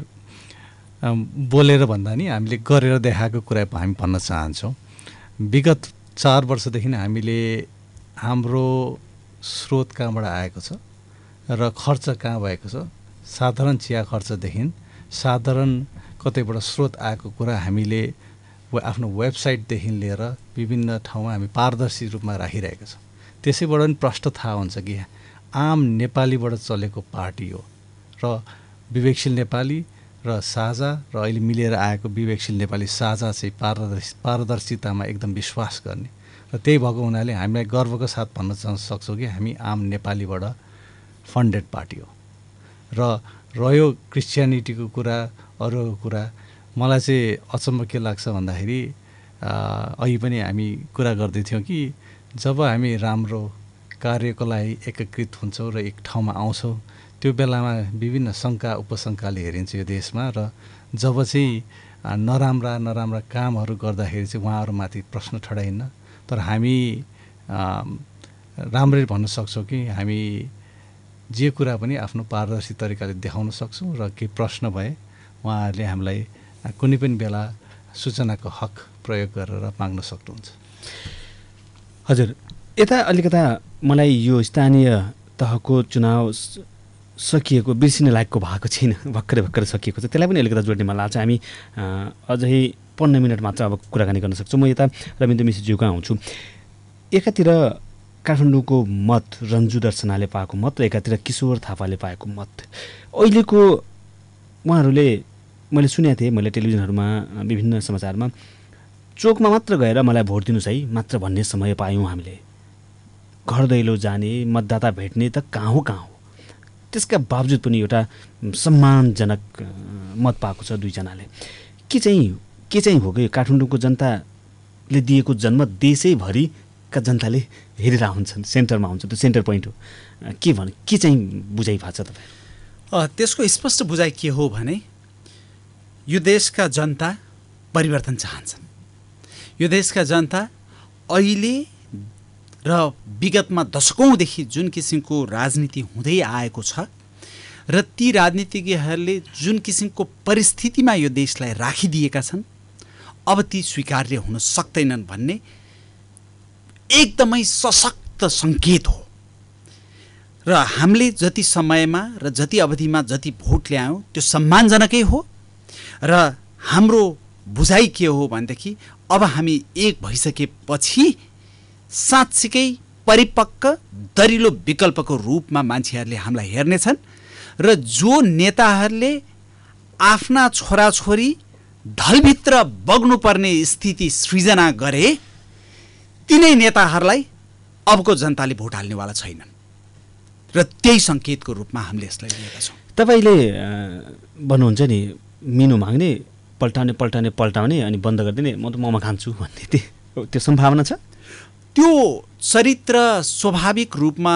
बोलेर भन्दा नि हामीले गरेर देखाएको कुरा हामी भन्न चाहन्छौँ। विगत चार वर्षदेखि हामीले हाम्रो स्रोत कहाँबाट आएको छ र खर्च कहाँ भएको छ, साधारण चिया खर्चदेखि साधारण कतैबाट स्रोत आएको कुरा हामीले आफ्नो वेबसाइटदेखि लिएर विभिन्न ठाउँमा हामी पारदर्शी रूपमा राखिरहेका छौँ। त्यसैबाट पनि प्रष्ट थाहा हुन्छ कि आम नेपालीबाट चलेको पार्टी हो र विवेकशील नेपाली र साझा र अहिले मिलेर आएको विवेकशील नेपाली साझा चाहिँ पारदर्शी पारदर्शितामा एकदम विश्वास गर्ने र त्यही भएको हुनाले हामीलाई गर्वको साथ भन्न सक्छौँ कि हामी आम नेपालीबाट फन्डेड पार्टी हो। र रह्यो क्रिस्चियनिटीको कुरा, अरूको कुरा, मलाई चाहिँ अचम्म के लाग्छ भन्दाखेरि अघि पनि हामी कुरा गर्दैथ्यौँ कि जब हामी राम्रो कार्यको लागि एकीकृत हुन्छौँ र एक ठाउँमा आउँछौँ, त्यो बेलामा विभिन्न शङ्का उपशङ्काले हेरिन्छ यो देशमा, र जब चाहिँ नराम्रा नराम्रा कामहरू गर्दाखेरि चाहिँ उहाँहरूमाथि प्रश्न ठडाइन्न। तर हामी राम्ररी भन्न सक्छौँ कि हामी जे कुरा पनि आफ्नो पारदर्शी तरिकाले देखाउन सक्छौँ र के प्रश्न भए उहाँहरूले हामीलाई कुनै पनि बेला सूचनाको हक प्रयोग गरेर माग्न सक्नुहुन्छ। हजुर, यता अलिकता मलाई यो स्थानीय तहको चुनाव सकिएको बिर्सिने लायकको भएको छैन, भर्खरै भर्खरै सकिएको छ, त्यसलाई पनि अलिकता जोड्ने मलाई लाग्छ। हामी अझै पन्ध्र मिनट मात्र अब कुराकानी गर्न सक्छौँ। म यता रविन्द्र मिश्रज्यूको आउँछु। एकातिर काठमाडौँको मत रन्जु दर्शनाले पाएको मत र एकातिर किशोर थापाले पाएको मत। अहिलेको उहाँहरूले मैले सुनेको थिएँ, मैले टेलिभिजनहरूमा विभिन्न समाचारमा चोकमा मात्र गएर मलाई भोट दिनुहोस् है मात्र भन्ने समय पायौँ हामीले। घर दैलो जाने, मतदाता भेट्ने त कहाँ हो कहाँ हो। त्यसका बावजुद पनि एउटा सम्मानजनक मत पाएको छ दुईजनाले। के चाहिँ के चाहिँ हो कि काठमाडौँको जनताले दिएको जन्म देशैभरिका जनताले हेरेर हुन्छन्, सेन्टरमा हुन्छ, त्यो सेन्टर पोइन्ट हो। के भन् के चाहिँ बुझाइ भएको छ तपाईँ? त्यसको स्पष्ट बुझाइ के हो भने यो देशका जनता परिवर्तन चाहन्छन्। यो देशका जनता अहिले र विगतमा दशकौँदेखि जुन किसिमको राजनीति हुँदै आएको छ र ती राजनीतिज्ञहरूले जुन किसिमको परिस्थितिमा यो देशलाई राखिदिएका छन्, अब ती स्वीकार्य हुन सक्दैनन् भन्ने एकदमै सशक्त सङ्केत हो। र हामीले जति समयमा र जति अवधिमा जति भोट ल्यायौँ त्यो सम्मानजनकै हो र हाम्रो बुझाइ के हो भनेदेखि अब हामी एक भइसकेपछि साँच्चीकै परिपक्व दरिलो विकल्पको रूपमा मान्छेहरूले हामीलाई हेर्नेछन् र जो नेताहरूले आफ्ना छोराछोरी ढलभित्र बग्नुपर्ने स्थिति सृजना गरे तिनै नेताहरूलाई अबको जनताले भोट हाल्नेवाला छैनन् र त्यही सङ्केतको रूपमा हामीले यसलाई लिएका छौँ। तपाईँले भन्नुहुन्छ नि मिनु माग्ने पल्टाउने पल्टाउने पल्टाउने अनि बन्द गरिदिने म त मोमो खान्छु भन्ने त्यो त्यो सम्भावना छ? त्यो चरित्र स्वाभाविक रूपमा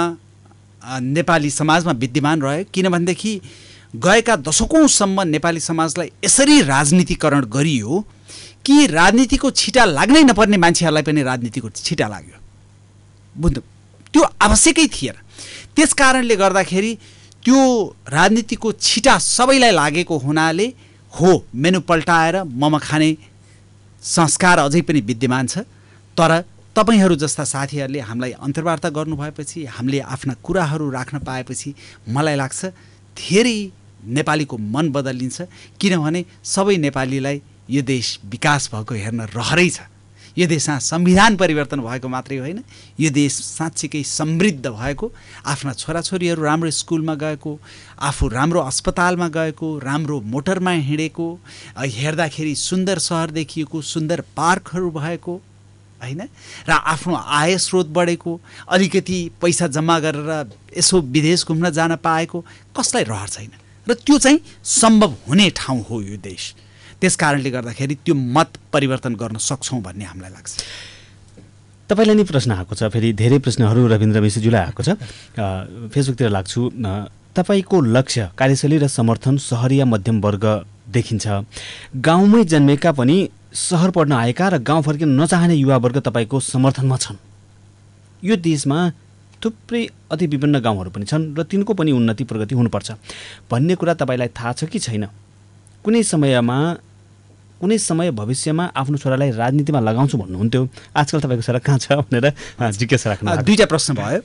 नेपाली समाजमा विद्यमान रह्यो किनभनेदेखि गएका दशकौँसम्म नेपाली समाजलाई यसरी राजनीतिकरण गरियो कि राजनीतिको छिटा लाग्नै नपर्ने मान्छेहरूलाई पनि राजनीतिको छिटा लाग्यो। बुझ्नु, त्यो आवश्यकै थिएन। त्यस कारणले गर्दाखेरि त्यो राजनीतिको छिटा सबैलाई लागेको हुनाले हो मेनु पल्टाएर मोमो खाने संस्कार अझै पनि विद्यमान छ। तर तपाईँहरू जस्ता साथीहरूले हामीलाई अन्तर्वार्ता गर्नुभएपछि हामीले आफ्ना कुराहरू राख्न पाएपछि मलाई लाग्छ धेरै नेपालीको मन बदलिन्छ किनभने सबै नेपालीलाई यो देश विकास भएको हेर्न रहरै छ। यो देशमा संविधान परिवर्तन भएको मात्रै होइन, यो देश साँच्चीकै समृद्ध भएको, आफ्ना छोराछोरीहरू राम्रो स्कुलमा गएको, आफू राम्रो अस्पतालमा गएको, राम्रो मोटरमा हिँडेको, हेर्दाखेरि सुन्दर सहर देखिएको, सुन्दर पार्कहरू भएको होइन र आफ्नो आय स्रोत बढेको, अलिकति पैसा जम्मा गरेर यसो विदेश घुम्न जान पाएको कसलाई रहर छैन र त्यो चाहिँ सम्भव हुने ठाउँ हो यो देश। त्यस कारणले गर्दाखेरि त्यो मत परिवर्तन गर्न सक्छौँ भन्ने हामीलाई लाग्छ। तपाईँलाई नै प्रश्न आएको छ, फेरि धेरै प्रश्नहरू रविन्द्र मिश्रज्यूलाई आएको छ। फेसबुकतिर लाग्छु, तपाईँको लक्ष्य कार्यशैली र समर्थन सहरिया मध्यम वर्ग देखिन्छ। गाउँमै जन्मेका पनि सहर पढ्न आएका र गाउँ फर्किन नचाहने युवावर्ग तपाईँको समर्थनमा छन्। यो देशमा थुप्रै अति विभिन्न गाउँहरू पनि छन् र तिनको पनि उन्नति प्रगति हुनुपर्छ भन्ने कुरा तपाईँलाई थाहा छ कि छैन? कुनै समयमा कुनै समय भविष्यमा आफ्नो छोरालाई राजनीतिमा लगाउँछु भन्नुहुन्थ्यो, आजकल तपाईँको छोरा कहाँ छ भनेर जिज्ञासा राख्नु। दुईवटा प्रश्न भयो।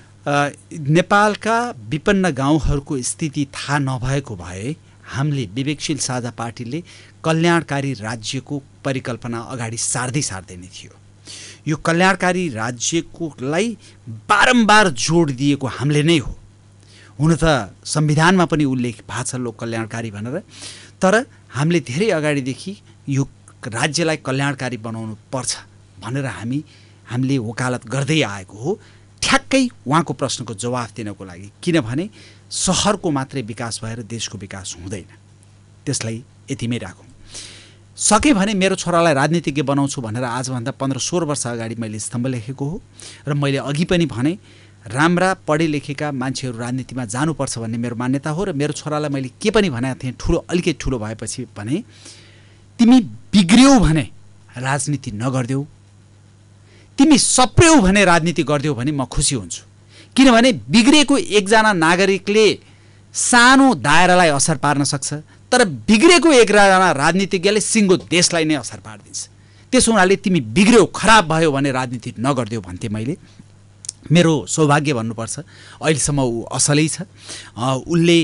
नेपालका विपन्न गाउँहरूको स्थिति थाहा नभएको भए हामीले विवेकशील साझा पार्टीले कल्याणकारी राज्यको परिकल्पना अगाडि सार्दै सार्दै नै थियो। यो कल्याणकारी राज्यकोलाई बारम्बार जोड दिएको हामीले नै हो। हुन त संविधानमा पनि उल्लेख भएको छ लोक कल्याणकारी भनेर, तर हामीले धेरै अगाडिदेखि यो राज्यलाई कल्याणकारी बनाउनु पर्छ भनेर हामी हामीले वकालत गर्दै आएको हो ठ्याक्कै उहाँको प्रश्नको जवाफ दिनको लागि। किनभने सहरको मात्रै विकास भएर देशको विकास हुँदैन, त्यसलाई यतिमै राखौँ। सके भने मेरो छोरालाई राजनीतिज्ञ बनाउँछु भनेर आजभन्दा पन्ध्र सोह्र वर्ष अगाडि मैले स्तम्भ लेखेको हो र मैले अघि पनि भने राम्रा पढे लेखेका मान्छेहरू राजनीतिमा जानुपर्छ भन्ने मेरो मान्यता हो। र मेरो छोरालाई मैले के पनि भनेको थिएँ, ठुलो अलिकति ठुलो भएपछि भने तिमी बिग्रियौ भने राजनीति नगर्देऊ, तिमी सप्रियौ भने राजनीति गर्देऊ भने म खुसी हुन्छु। किनभने बिग्रेको एकजना नागरिकले सानो दायरालाई असर पार्न सक्छ, तर बिग्रेको एकजना राजनीतिज्ञले सिङ्गो देशलाई नै असर पारिदिन्छ। त्यसो हुनाले तिमी बिग्रियौ, खराब भयो भने राजनीति नगर्देऊ भन्थे मैले। मेरो सौभाग्य भन्नुपर्छ अहिलेसम्म ऊ असलै छ। उसले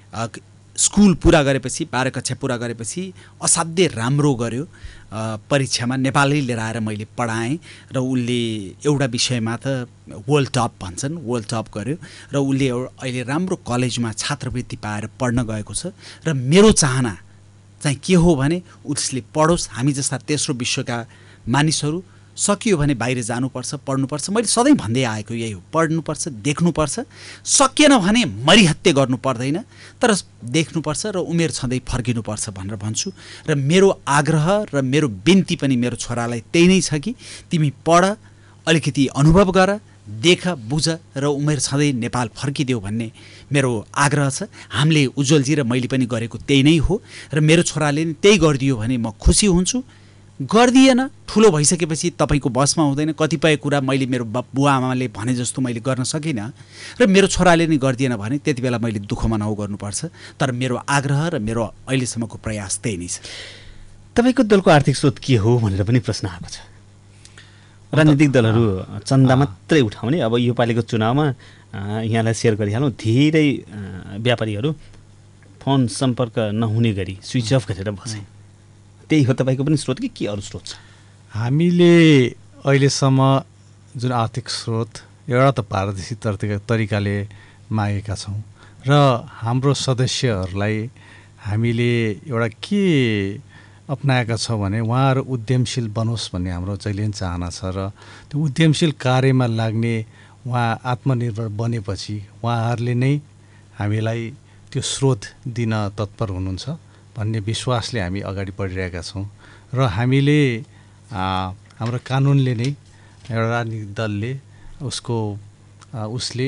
स्कुल पुरा गरेपछि, बाह्र कक्षा पुरा गरेपछि असाध्यै राम्रो गर्यो। परीक्षामा नेपालै लिएर आएर मैले पढाएँ र उसले एउटा विषयमा त वर्ल्ड टप भन्छन्, वर्ल्ड टप गर्यो र उसले अहिले राम्रो कलेजमा छात्रवृत्ति पाएर पढ्न गएको छ। र मेरो चाहना चाहिँ के हो भने उसले पढोस्। हामी जस्ता तेस्रो विश्वका मानिसहरू सकियो भने बाहिर जानुपर्छ, पढ्नुपर्छ। मैले सधैँ भन्दै आएको यही हो, पढ्नुपर्छ, देख्नुपर्छ। सकिएन भने मरिहत्ते गर्नु पर्दैन, तर देख्नुपर्छ र उमेर छँदै फर्किनुपर्छ भनेर भन्छु। र मेरो आग्रह र मेरो बिन्ती पनि मेरो छोरालाई त्यही नै छ कि तिमी पढ, अलिकति अनुभव गर, देख, बुझ र उमेर छँदै नेपाल फर्किदेऊ भन्ने मेरो आग्रह छ। हामीले उज्जवलजी र मैले पनि गरेको त्यही नै हो र मेरो छोराले नि त्यही गरिदियो भने म खुसी हुन्छु। गरिदिएन, ठुलो भइसकेपछि तपाईँको बसमा हुँदैन। कतिपय कुरा मैले मेरो बुवा आमाले भने जस्तो मैले गर्न सकिनँ र मेरो छोराले नि गरिदिएन भने त्यति बेला मैले दुःख मनाउ गर्नुपर्छ। तर मेरो आग्रह र मेरो अहिलेसम्मको प्रयास त्यही नै छ। तपाईँको दलको आर्थिक स्रोत के हो भनेर पनि प्रश्न आएको छ। राजनीतिक दलहरू चन्दा मात्रै उठाउने, अब यो पालिको चुनावमा यहाँलाई सेयर गरिहालौँ, धेरै व्यापारीहरू फोन सम्पर्क नहुने गरी स्विच अफ गरेर बसे। त्यही हो तपाईँको पनि स्रोत कि के अरू स्रोत छ? हामीले अहिलेसम्म जुन आर्थिक स्रोत एउटा त पारदर्शी तरिकाले मागेका छौँ र हाम्रो सदस्यहरूलाई हामीले एउटा के अपनाएका छौँ भने उहाँहरू उद्यमशील बनोस् भन्ने हाम्रो जहिले पनि चाहना छ र त्यो उद्यमशील कार्यमा लाग्ने उहाँ आत्मनिर्भर बनेपछि उहाँहरूले नै हामीलाई त्यो स्रोत दिन तत्पर हुनुहुन्छ भन्ने विश्वासले हामी अगाडि बढिरहेका छौँ र हामीले हाम्रो कानुनले नै एउटा राजनीतिक दलले उसको उसले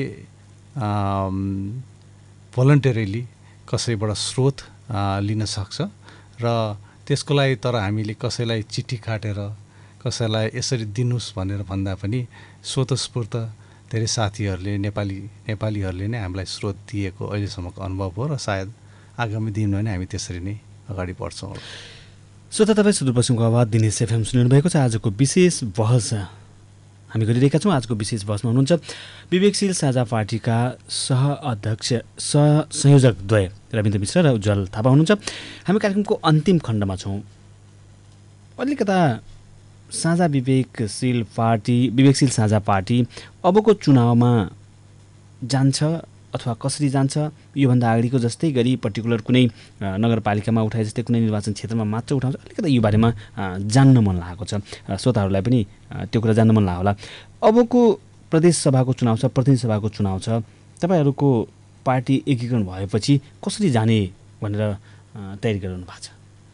भोलन्टरीली कसैबाट स्रोत लिन सक्छ र त्यसको लागि तर हामीले कसैलाई चिठी काटेर कसैलाई यसरी दिनुहोस् भनेर भन्दा पनि स्वतस्फूर्त धेरै साथीहरूले नेपाली नेपालीहरूले नै हामीलाई स्रोत दिएको अहिलेसम्मको अनुभव हो र सायद आगामी दिनमा नै हामी त्यसरी नै अगाडि बढ्छौँ। श्रोता, तपाईँ सुदूरपश्चिमको आवाज दिनेश एफएम सुनिनु भएको छ। आजको विशेष बहस हामी गरिरहेका छौँ। आजको विशेष बहसमा हुनुहुन्छ विवेकशील साझा पार्टीका सह अध्यक्ष सह संयोजक द्वय रविन्द्र मिश्र र उज्जवल थापा हुनुहुन्छ। हामी कार्यक्रमको अन्तिम खण्डमा छौँ। अलिकता साझा विवेकशील पार्टी विवेकशील साझा पार्टी अबको चुनावमा जान्छ अथवा कसरी जान्छ, योभन्दा अगाडिको जस्तै गरी पर्टिकुलर कुनै नगरपालिकामा उठाए जस्तै कुनै निर्वाचन क्षेत्रमा मात्र उठाउँछ? अलिकति यो बारेमा जान्न मन लागेको छ, श्रोताहरूलाई पनि त्यो कुरा जान्न मन लाग्यो होला। अबको प्रदेश सभाको चुनाव छ, प्रतिनिधि सभाको चुनाव छ, तपाईँहरूको पार्टी एकीकरण भएपछि कसरी जाने भनेर तयारी गरिरहनु भएको छ?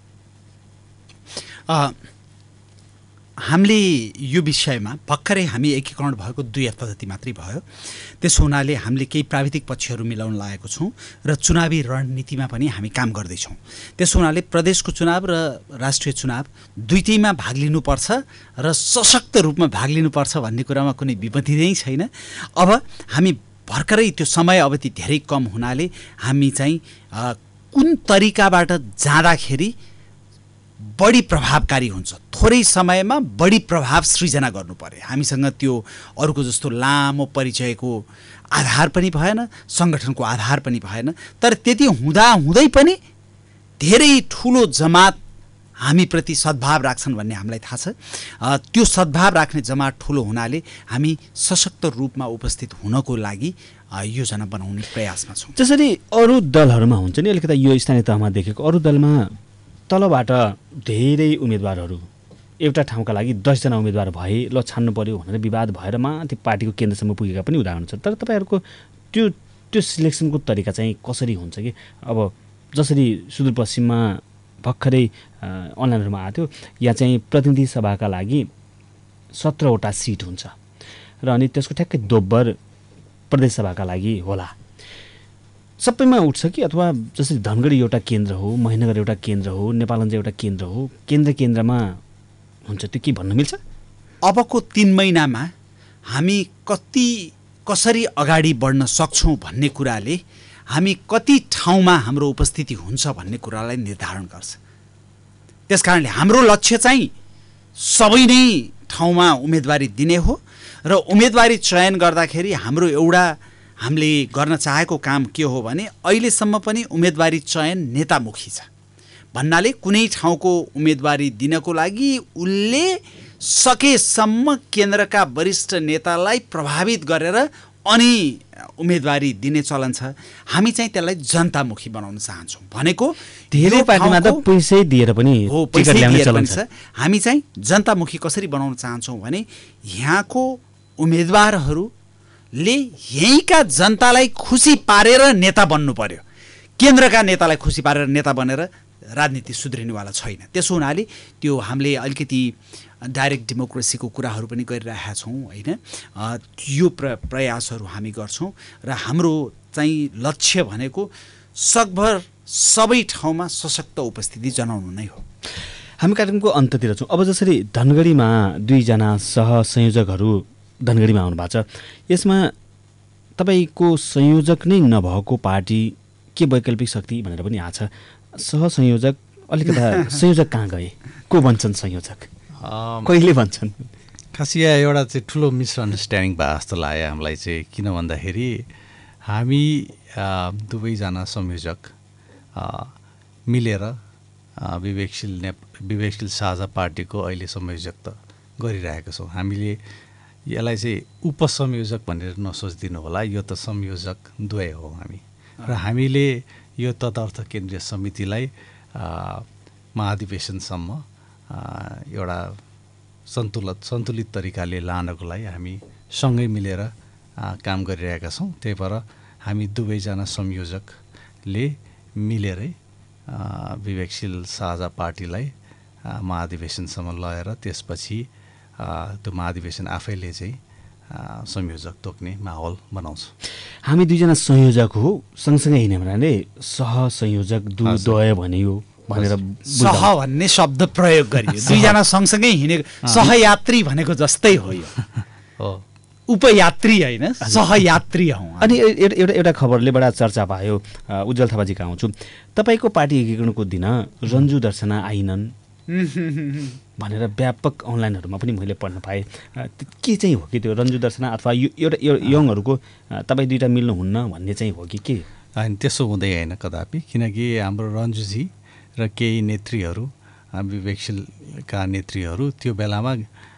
हामीले यो विषयमा भर्खरै हामी एकीकरण भएको दुई हप्ता जति मात्रै भयो। त्यसो हुनाले हामीले केही प्राविधिक पक्षहरू मिलाउन लागेको छौँ र चुनावी रणनीतिमा पनि हामी काम गर्दैछौँ। त्यसो हुनाले प्रदेशको चुनाव र राष्ट्रिय चुनाव दुईटैमा भाग लिनुपर्छ र सशक्त रूपमा भाग लिनुपर्छ भन्ने कुरामा कुनै विमति नै छैन। अब हामी भर्खरै त्यो समय अवधि धेरै कम हुनाले हामी चाहिँ कुन तरिकाबाट जाँदाखेरि बढी प्रभावकारी हुन्छ, थोरै समयमा बढी प्रभाव सृजना गर्नु पर्यो। हामीसँग त्यो अरूको जस्तो लामो परिचयको आधार पनि भएन, सङ्गठनको आधार पनि भएन। तर त्यति हुँदा हुँदै पनि धेरै ठुलो जमात हामीप्रति सद्भाव राख्छन् भन्ने हामीलाई थाहा छ। त्यो सद्भाव राख्ने जमात ठुलो हुनाले हामी सशक्त रूपमा उपस्थित हुनको लागि योजना बनाउने प्रयासमा छौँ। जसरी अरू दलहरूमा हुन्छ नि, अलिकति यो स्थानीय तहमा देखेको अरू दलमा तलबाट धेरै उम्मेदवारहरू एउटा ठाउँका लागि दसजना उम्मेदवार भए ल छान्नु पर्यो भनेर विवाद भएर माथि पार्टीको केन्द्रसम्म पुगेका पनि उदाहरण छ। तर तपाईँहरूको त्यो त्यो सिलेक्सनको तरिका चाहिँ कसरी हुन्छ कि अब जसरी सुदूरपश्चिममा भर्खरै अनलाइनहरूमा आएको थियो, यहाँ चाहिँ प्रतिनिधि सभाका लागि सत्रवटा सिट हुन्छ र अनि त्यसको ठ्याक्कै दोब्बर प्रदेश सभाका लागि होला। सबैमा उठ्छ कि अथवा जसरी धनगढी एउटा केन्द्र हो, महेन्द्रनगर एउटा केन्द्र हो, नेपालगञ्ज एउटा केन्द्र हो, केन्द्र केन्द्रमा हुन्छ, त्यो के भन्न मिल्छ? अबको तिन महिनामा हामी कति कसरी अगाडि बढ्न सक्छौँ भन्ने कुराले हामी कति ठाउँमा हाम्रो उपस्थिति हुन्छ भन्ने कुरालाई निर्धारण गर्छ। त्यस कारणले हाम्रो लक्ष्य चाहिँ सबै नै ठाउँमा उम्मेदवारी दिने हो र उम्मेदवारी चयन गर्दाखेरि हाम्रो एउटा हामीले गर्न चाहेको काम के हो भने अहिलेसम्म पनि उम्मेदवारी चयन नेतामुखी छ भन्नाले कुनै ठाउँको उम्मेदवारी दिनको लागि उसले सकेसम्म केन्द्रका वरिष्ठ नेतालाई प्रभावित गरेर अनि उम्मेदवारी दिने चलन छ। हामी चाहिँ त्यसलाई जनतामुखी बनाउन चाहन्छौँ। भनेको धेरै पार्टीमा त पैसै दिएर पनि हो, पैसै दिएर पनि छ। हामी चाहिँ जनतामुखी कसरी बनाउन चाहन्छौँ भने यहाँको उम्मेदवारहरूले यहीँका जनतालाई खुसी पारेर नेता बन्नु पर्यो। केन्द्रका नेतालाई खुसी पारेर नेता बनेर राजनीति सुध्रिनेवाला छैन। त्यसो हुनाले त्यो हामीले अलिकति डाइरेक्ट डेमोक्रेसीको कुराहरू पनि गरिरहेका छौँ होइन। यो प्र प्रयासहरू हामी गर्छौँ र हाम्रो चाहिँ लक्ष्य भनेको सकभर सबै ठाउँमा सशक्त उपस्थिति जनाउनु नै हो। हामी कार्यक्रमको अन्ततिर छौँ। अब जसरी धनगढीमा दुईजना सह संयोजकहरू धनगढीमा आउनु भएको छ, यसमा तपाईँको संयोजक नै नभएको पार्टी के वैकल्पिक शक्ति भनेर पनि आएको छ। सहसंयोजक अलिकता संयोजक कहाँ गए, को बन्छन् संयोजक, कहिले बन्छन्? खास यहाँ एउटा चाहिँ ठुलो मिसअन्डरस्ट्यान्डिङ भयो जस्तो लाग्यो हामीलाई चाहिँ, किन भन्दाखेरि हामी दुवैजना संयोजक मिलेर विवेकशील ने विवेकशील साझा पार्टीको अहिले संयोजक त गरिरहेका छौँ। हामीले यसलाई चाहिँ उपसंयोजक भनेर नसोचिदिनु होला, यो त संयोजक द्वय हो हामी। र हामीले यो तदर्थ केन्द्रीय समितिलाई महाधिवेशनसम्म एउटा सन्तुलित सन्तुलित तरिकाले लानको लागि हामी सँगै मिलेर काम गरिरहेका छौँ। त्यही भएर हामी दुवैजना संयोजकले मिलेरै विवेकशील साझा पार्टीलाई महाधिवेशनसम्म लगेर त्यसपछि त्यो महाधिवेशन आफैले चाहिँ संयोजक तोक्ने माहौल बनाउँछ। हामी दुईजना संयोजक हो, सँगसँगै हिँड्यो भने सहसंयोजक दुवय भनियो भनेर सह भन्ने शब्द प्रयोग गरियो। दुईजना सँगसँगै हिँडेको सहयात्री भनेको जस्तै हो यो। हो, उपयात्री होइन, सहयात्री हौ। अनि एउटा एउटा खबरले बडा चर्चा भयो, उज्जवल थापाजी कहाँ आउँछु, तपाईँको पार्टी एकीकरणको दिन रन्जु दर्शना आइनन् भनेर व्यापक अनलाइनहरूमा पनि मैले पढ्न पाएँ। के चाहिँ हो कि त्यो रन्जु दर्शना अथवा यो एउटा यङहरूको तपाईँ दुईवटा मिल्नुहुन्न भन्ने चाहिँ हो कि के? होइन, त्यसो हुँदै होइन कदापि, किनकि हाम्रो रन्जुजी र केही नेत्रीहरू विवेकशीलका नेत्रीहरू त्यो बेलामा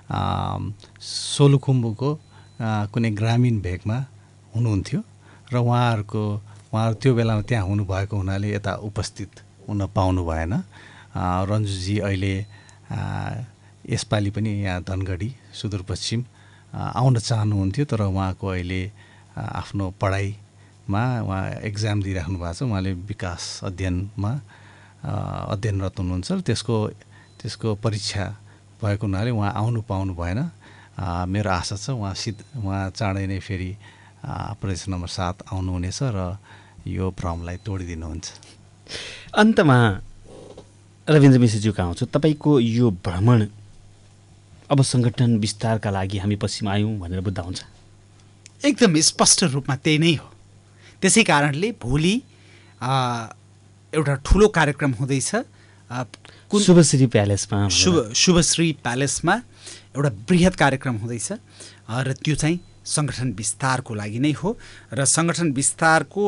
सोलुखुम्बुको कुनै ग्रामीण भेगमा हुनुहुन्थ्यो र उहाँहरूको उहाँहरू त्यो बेलामा त्यहाँ हुनुभएको हुनाले यता उपस्थित हुन पाउनु भएन। रन्जुजी अहिले यसपालि पनि यहाँ धनगढी सुदूरपश्चिम आउन चाहनुहुन्थ्यो, तर उहाँको अहिले आफ्नो पढाइमा उहाँ एक्जाम दिइराख्नु भएको छ। उहाँले विकास अध्ययनमा अध्ययनरत हुनुहुन्छ र त्यसको त्यसको परीक्षा भएको हुनाले उहाँ आउनु पाउनु भएन। मेरो आशा छ उहाँ सिध उहाँ चाँडै नै फेरि प्रदेश नम्बर सात आउनुहुनेछ र यो भ्रमलाई तोडिदिनुहुन्छ। अन्तमा रविन्द्र मिश्रज्यू कहाँ आउँछु, तपाईँको यो भ्रमण अब सङ्गठन विस्तारका लागि हामी पश्चिम आयौँ भनेर बुझ्दा हुन्छ? एकदम स्पष्ट रूपमा त्यही नै हो। त्यसै कारणले भोलि एउटा ठुलो कार्यक्रम हुँदैछ शुभश्री प्यालेसमा। शुभ शुभश्री प्यालेसमा एउटा बृहत कार्यक्रम हुँदैछ र त्यो चाहिँ सङ्गठन विस्तारको लागि नै हो। र सङ्गठन विस्तारको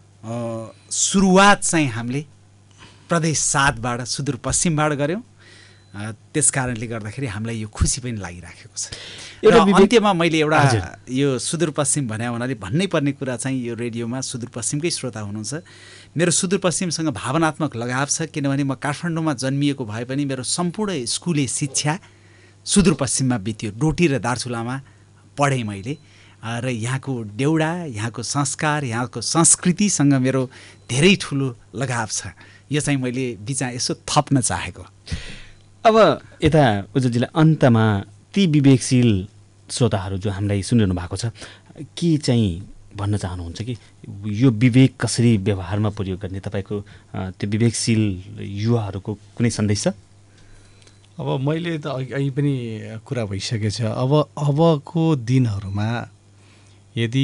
सुरुवात चाहिँ हामीले प्रदेश सातबाट सुदूरपश्चिमबाट गऱ्यौँ। त्यस कारणले गर्दाखेरि हामीलाई यो खुसी पनि लागिराखेको छ। एउटा अन्त्यमा मैले एउटा यो सुदूरपश्चिम भने हुनाले भन्नै पर्ने कुरा चाहिँ यो रेडियोमा सुदूरपश्चिमकै श्रोता हुनुहुन्छ। मेरो सुदूरपश्चिमसँग भावनात्मक लगाव छ, किनभने म काठमाडौँमा जन्मिएको भए पनि मेरो सम्पूर्ण स्कुले शिक्षा सुदूरपश्चिममा बित्यो। डोटी र दार्चुलामा पढेँ मैले र यहाँको देउडा, यहाँको संस्कार, यहाँको संस्कृतिसँग मेरो धेरै ठुलो लगाव छ। यो चाहिँ मैले बिचमा यसो थप्न चाहेको। अब यता उज्जवलजीलाई अन्तमा ती विवेकशील श्रोताहरू जो हामीलाई सुनिरहनु भएको छ, के चाहिँ भन्न चाहनुहुन्छ कि यो विवेक कसरी व्यवहारमा प्रयोग गर्ने तपाईँको त्यो विवेकशील युवाहरूको कुनै सन्देश छ? अब मैले त अघि पनि कुरा भइसकेको छ। अब अबको दिनहरूमा यदि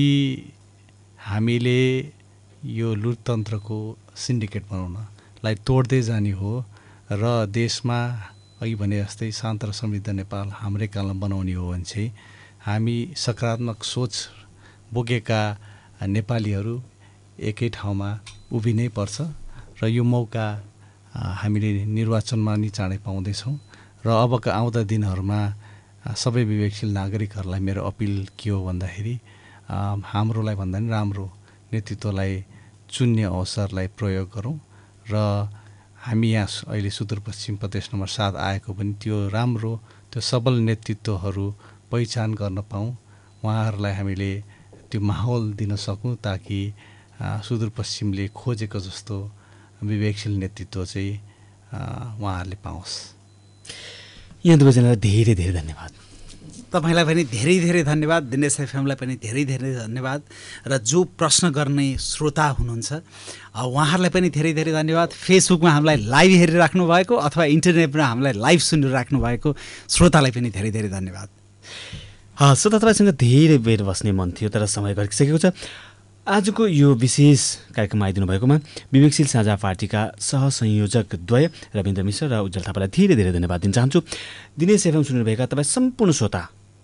हामीले यो लुटतन्त्रको सिन्डिकेट बनाउनलाई तोड्दै जाने हो र देशमा अघि भने जस्तै शान्त र समृद्ध नेपाल हाम्रै कालमा बनाउने हो भने चाहिँ हामी सकारात्मक सोच बोकेका नेपालीहरू एकै ठाउँमा उभिनै पर्छ र यो मौका हामीले निर्वाचनमा नि चाँडै पाउँदैछौँ। र अबका आउँदा दिनहरूमा सबै विवेकशील नागरिकहरूलाई मेरो अपिल के हो भन्दाखेरि हाम्रोलाई भन्दा पनि राम्रो नेतृत्वलाई चुन्ने अवसरलाई प्रयोग गरौँ र हामी यहाँ अहिले सुदूरपश्चिम प्रदेश नम्बर सात आएको पनि त्यो राम्रो त्यो सबल नेतृत्वहरू पहिचान गर्न पाऊँ, उहाँहरूलाई हामीले त्यो माहौल दिन सकौँ ताकि सुदूरपश्चिमले खोजेको जस्तो विवेकशील नेतृत्व चाहिँ उहाँहरूले पाओस्। यहाँ दुवैजनालाई धेरै धेरै धन्यवाद। तपाईँलाई पनि धेरै धेरै धन्यवाद। दिनेश एफएमलाई पनि धेरै धेरै धन्यवाद। र जो प्रश्न गर्ने श्रोता हुनुहुन्छ उहाँहरूलाई पनि धेरै धेरै धन्यवाद। फेसबुकमा हामीलाई लाइभ हेरिराख्नु भएको अथवा इन्टरनेटमा हामीलाई लाइभ सुनिराख्नु भएको श्रोतालाई पनि धेरै धेरै धन्यवाद। श्रोता तपाईँसँग धेरै बेर बस्ने मन थियो तर समय गरिसकेको छ। आजको यो विशेष कार्यक्रममा आइदिनु भएकोमा विवेकशील साझा पार्टीका सहसंयोजक द्वय रविन्द्र मिश्र र उज्जवल थापालाई धेरै धेरै धन्यवाद दिन चाहन्छु। दिनेश एफएम सुनिरहेका तपाईँ सम्पूर्ण श्रोता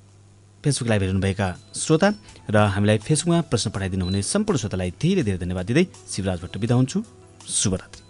फेसबुक लाइभ हेर्नुभएका श्रोता र हामीलाई फेसबुकमा प्रश्न पठाइदिनु हुने सम्पूर्ण श्रोतालाई धेरै धेरै धन्यवाद दिँदै शिवराज भट्ट बिदा हुन्छु। शुभरात्रि।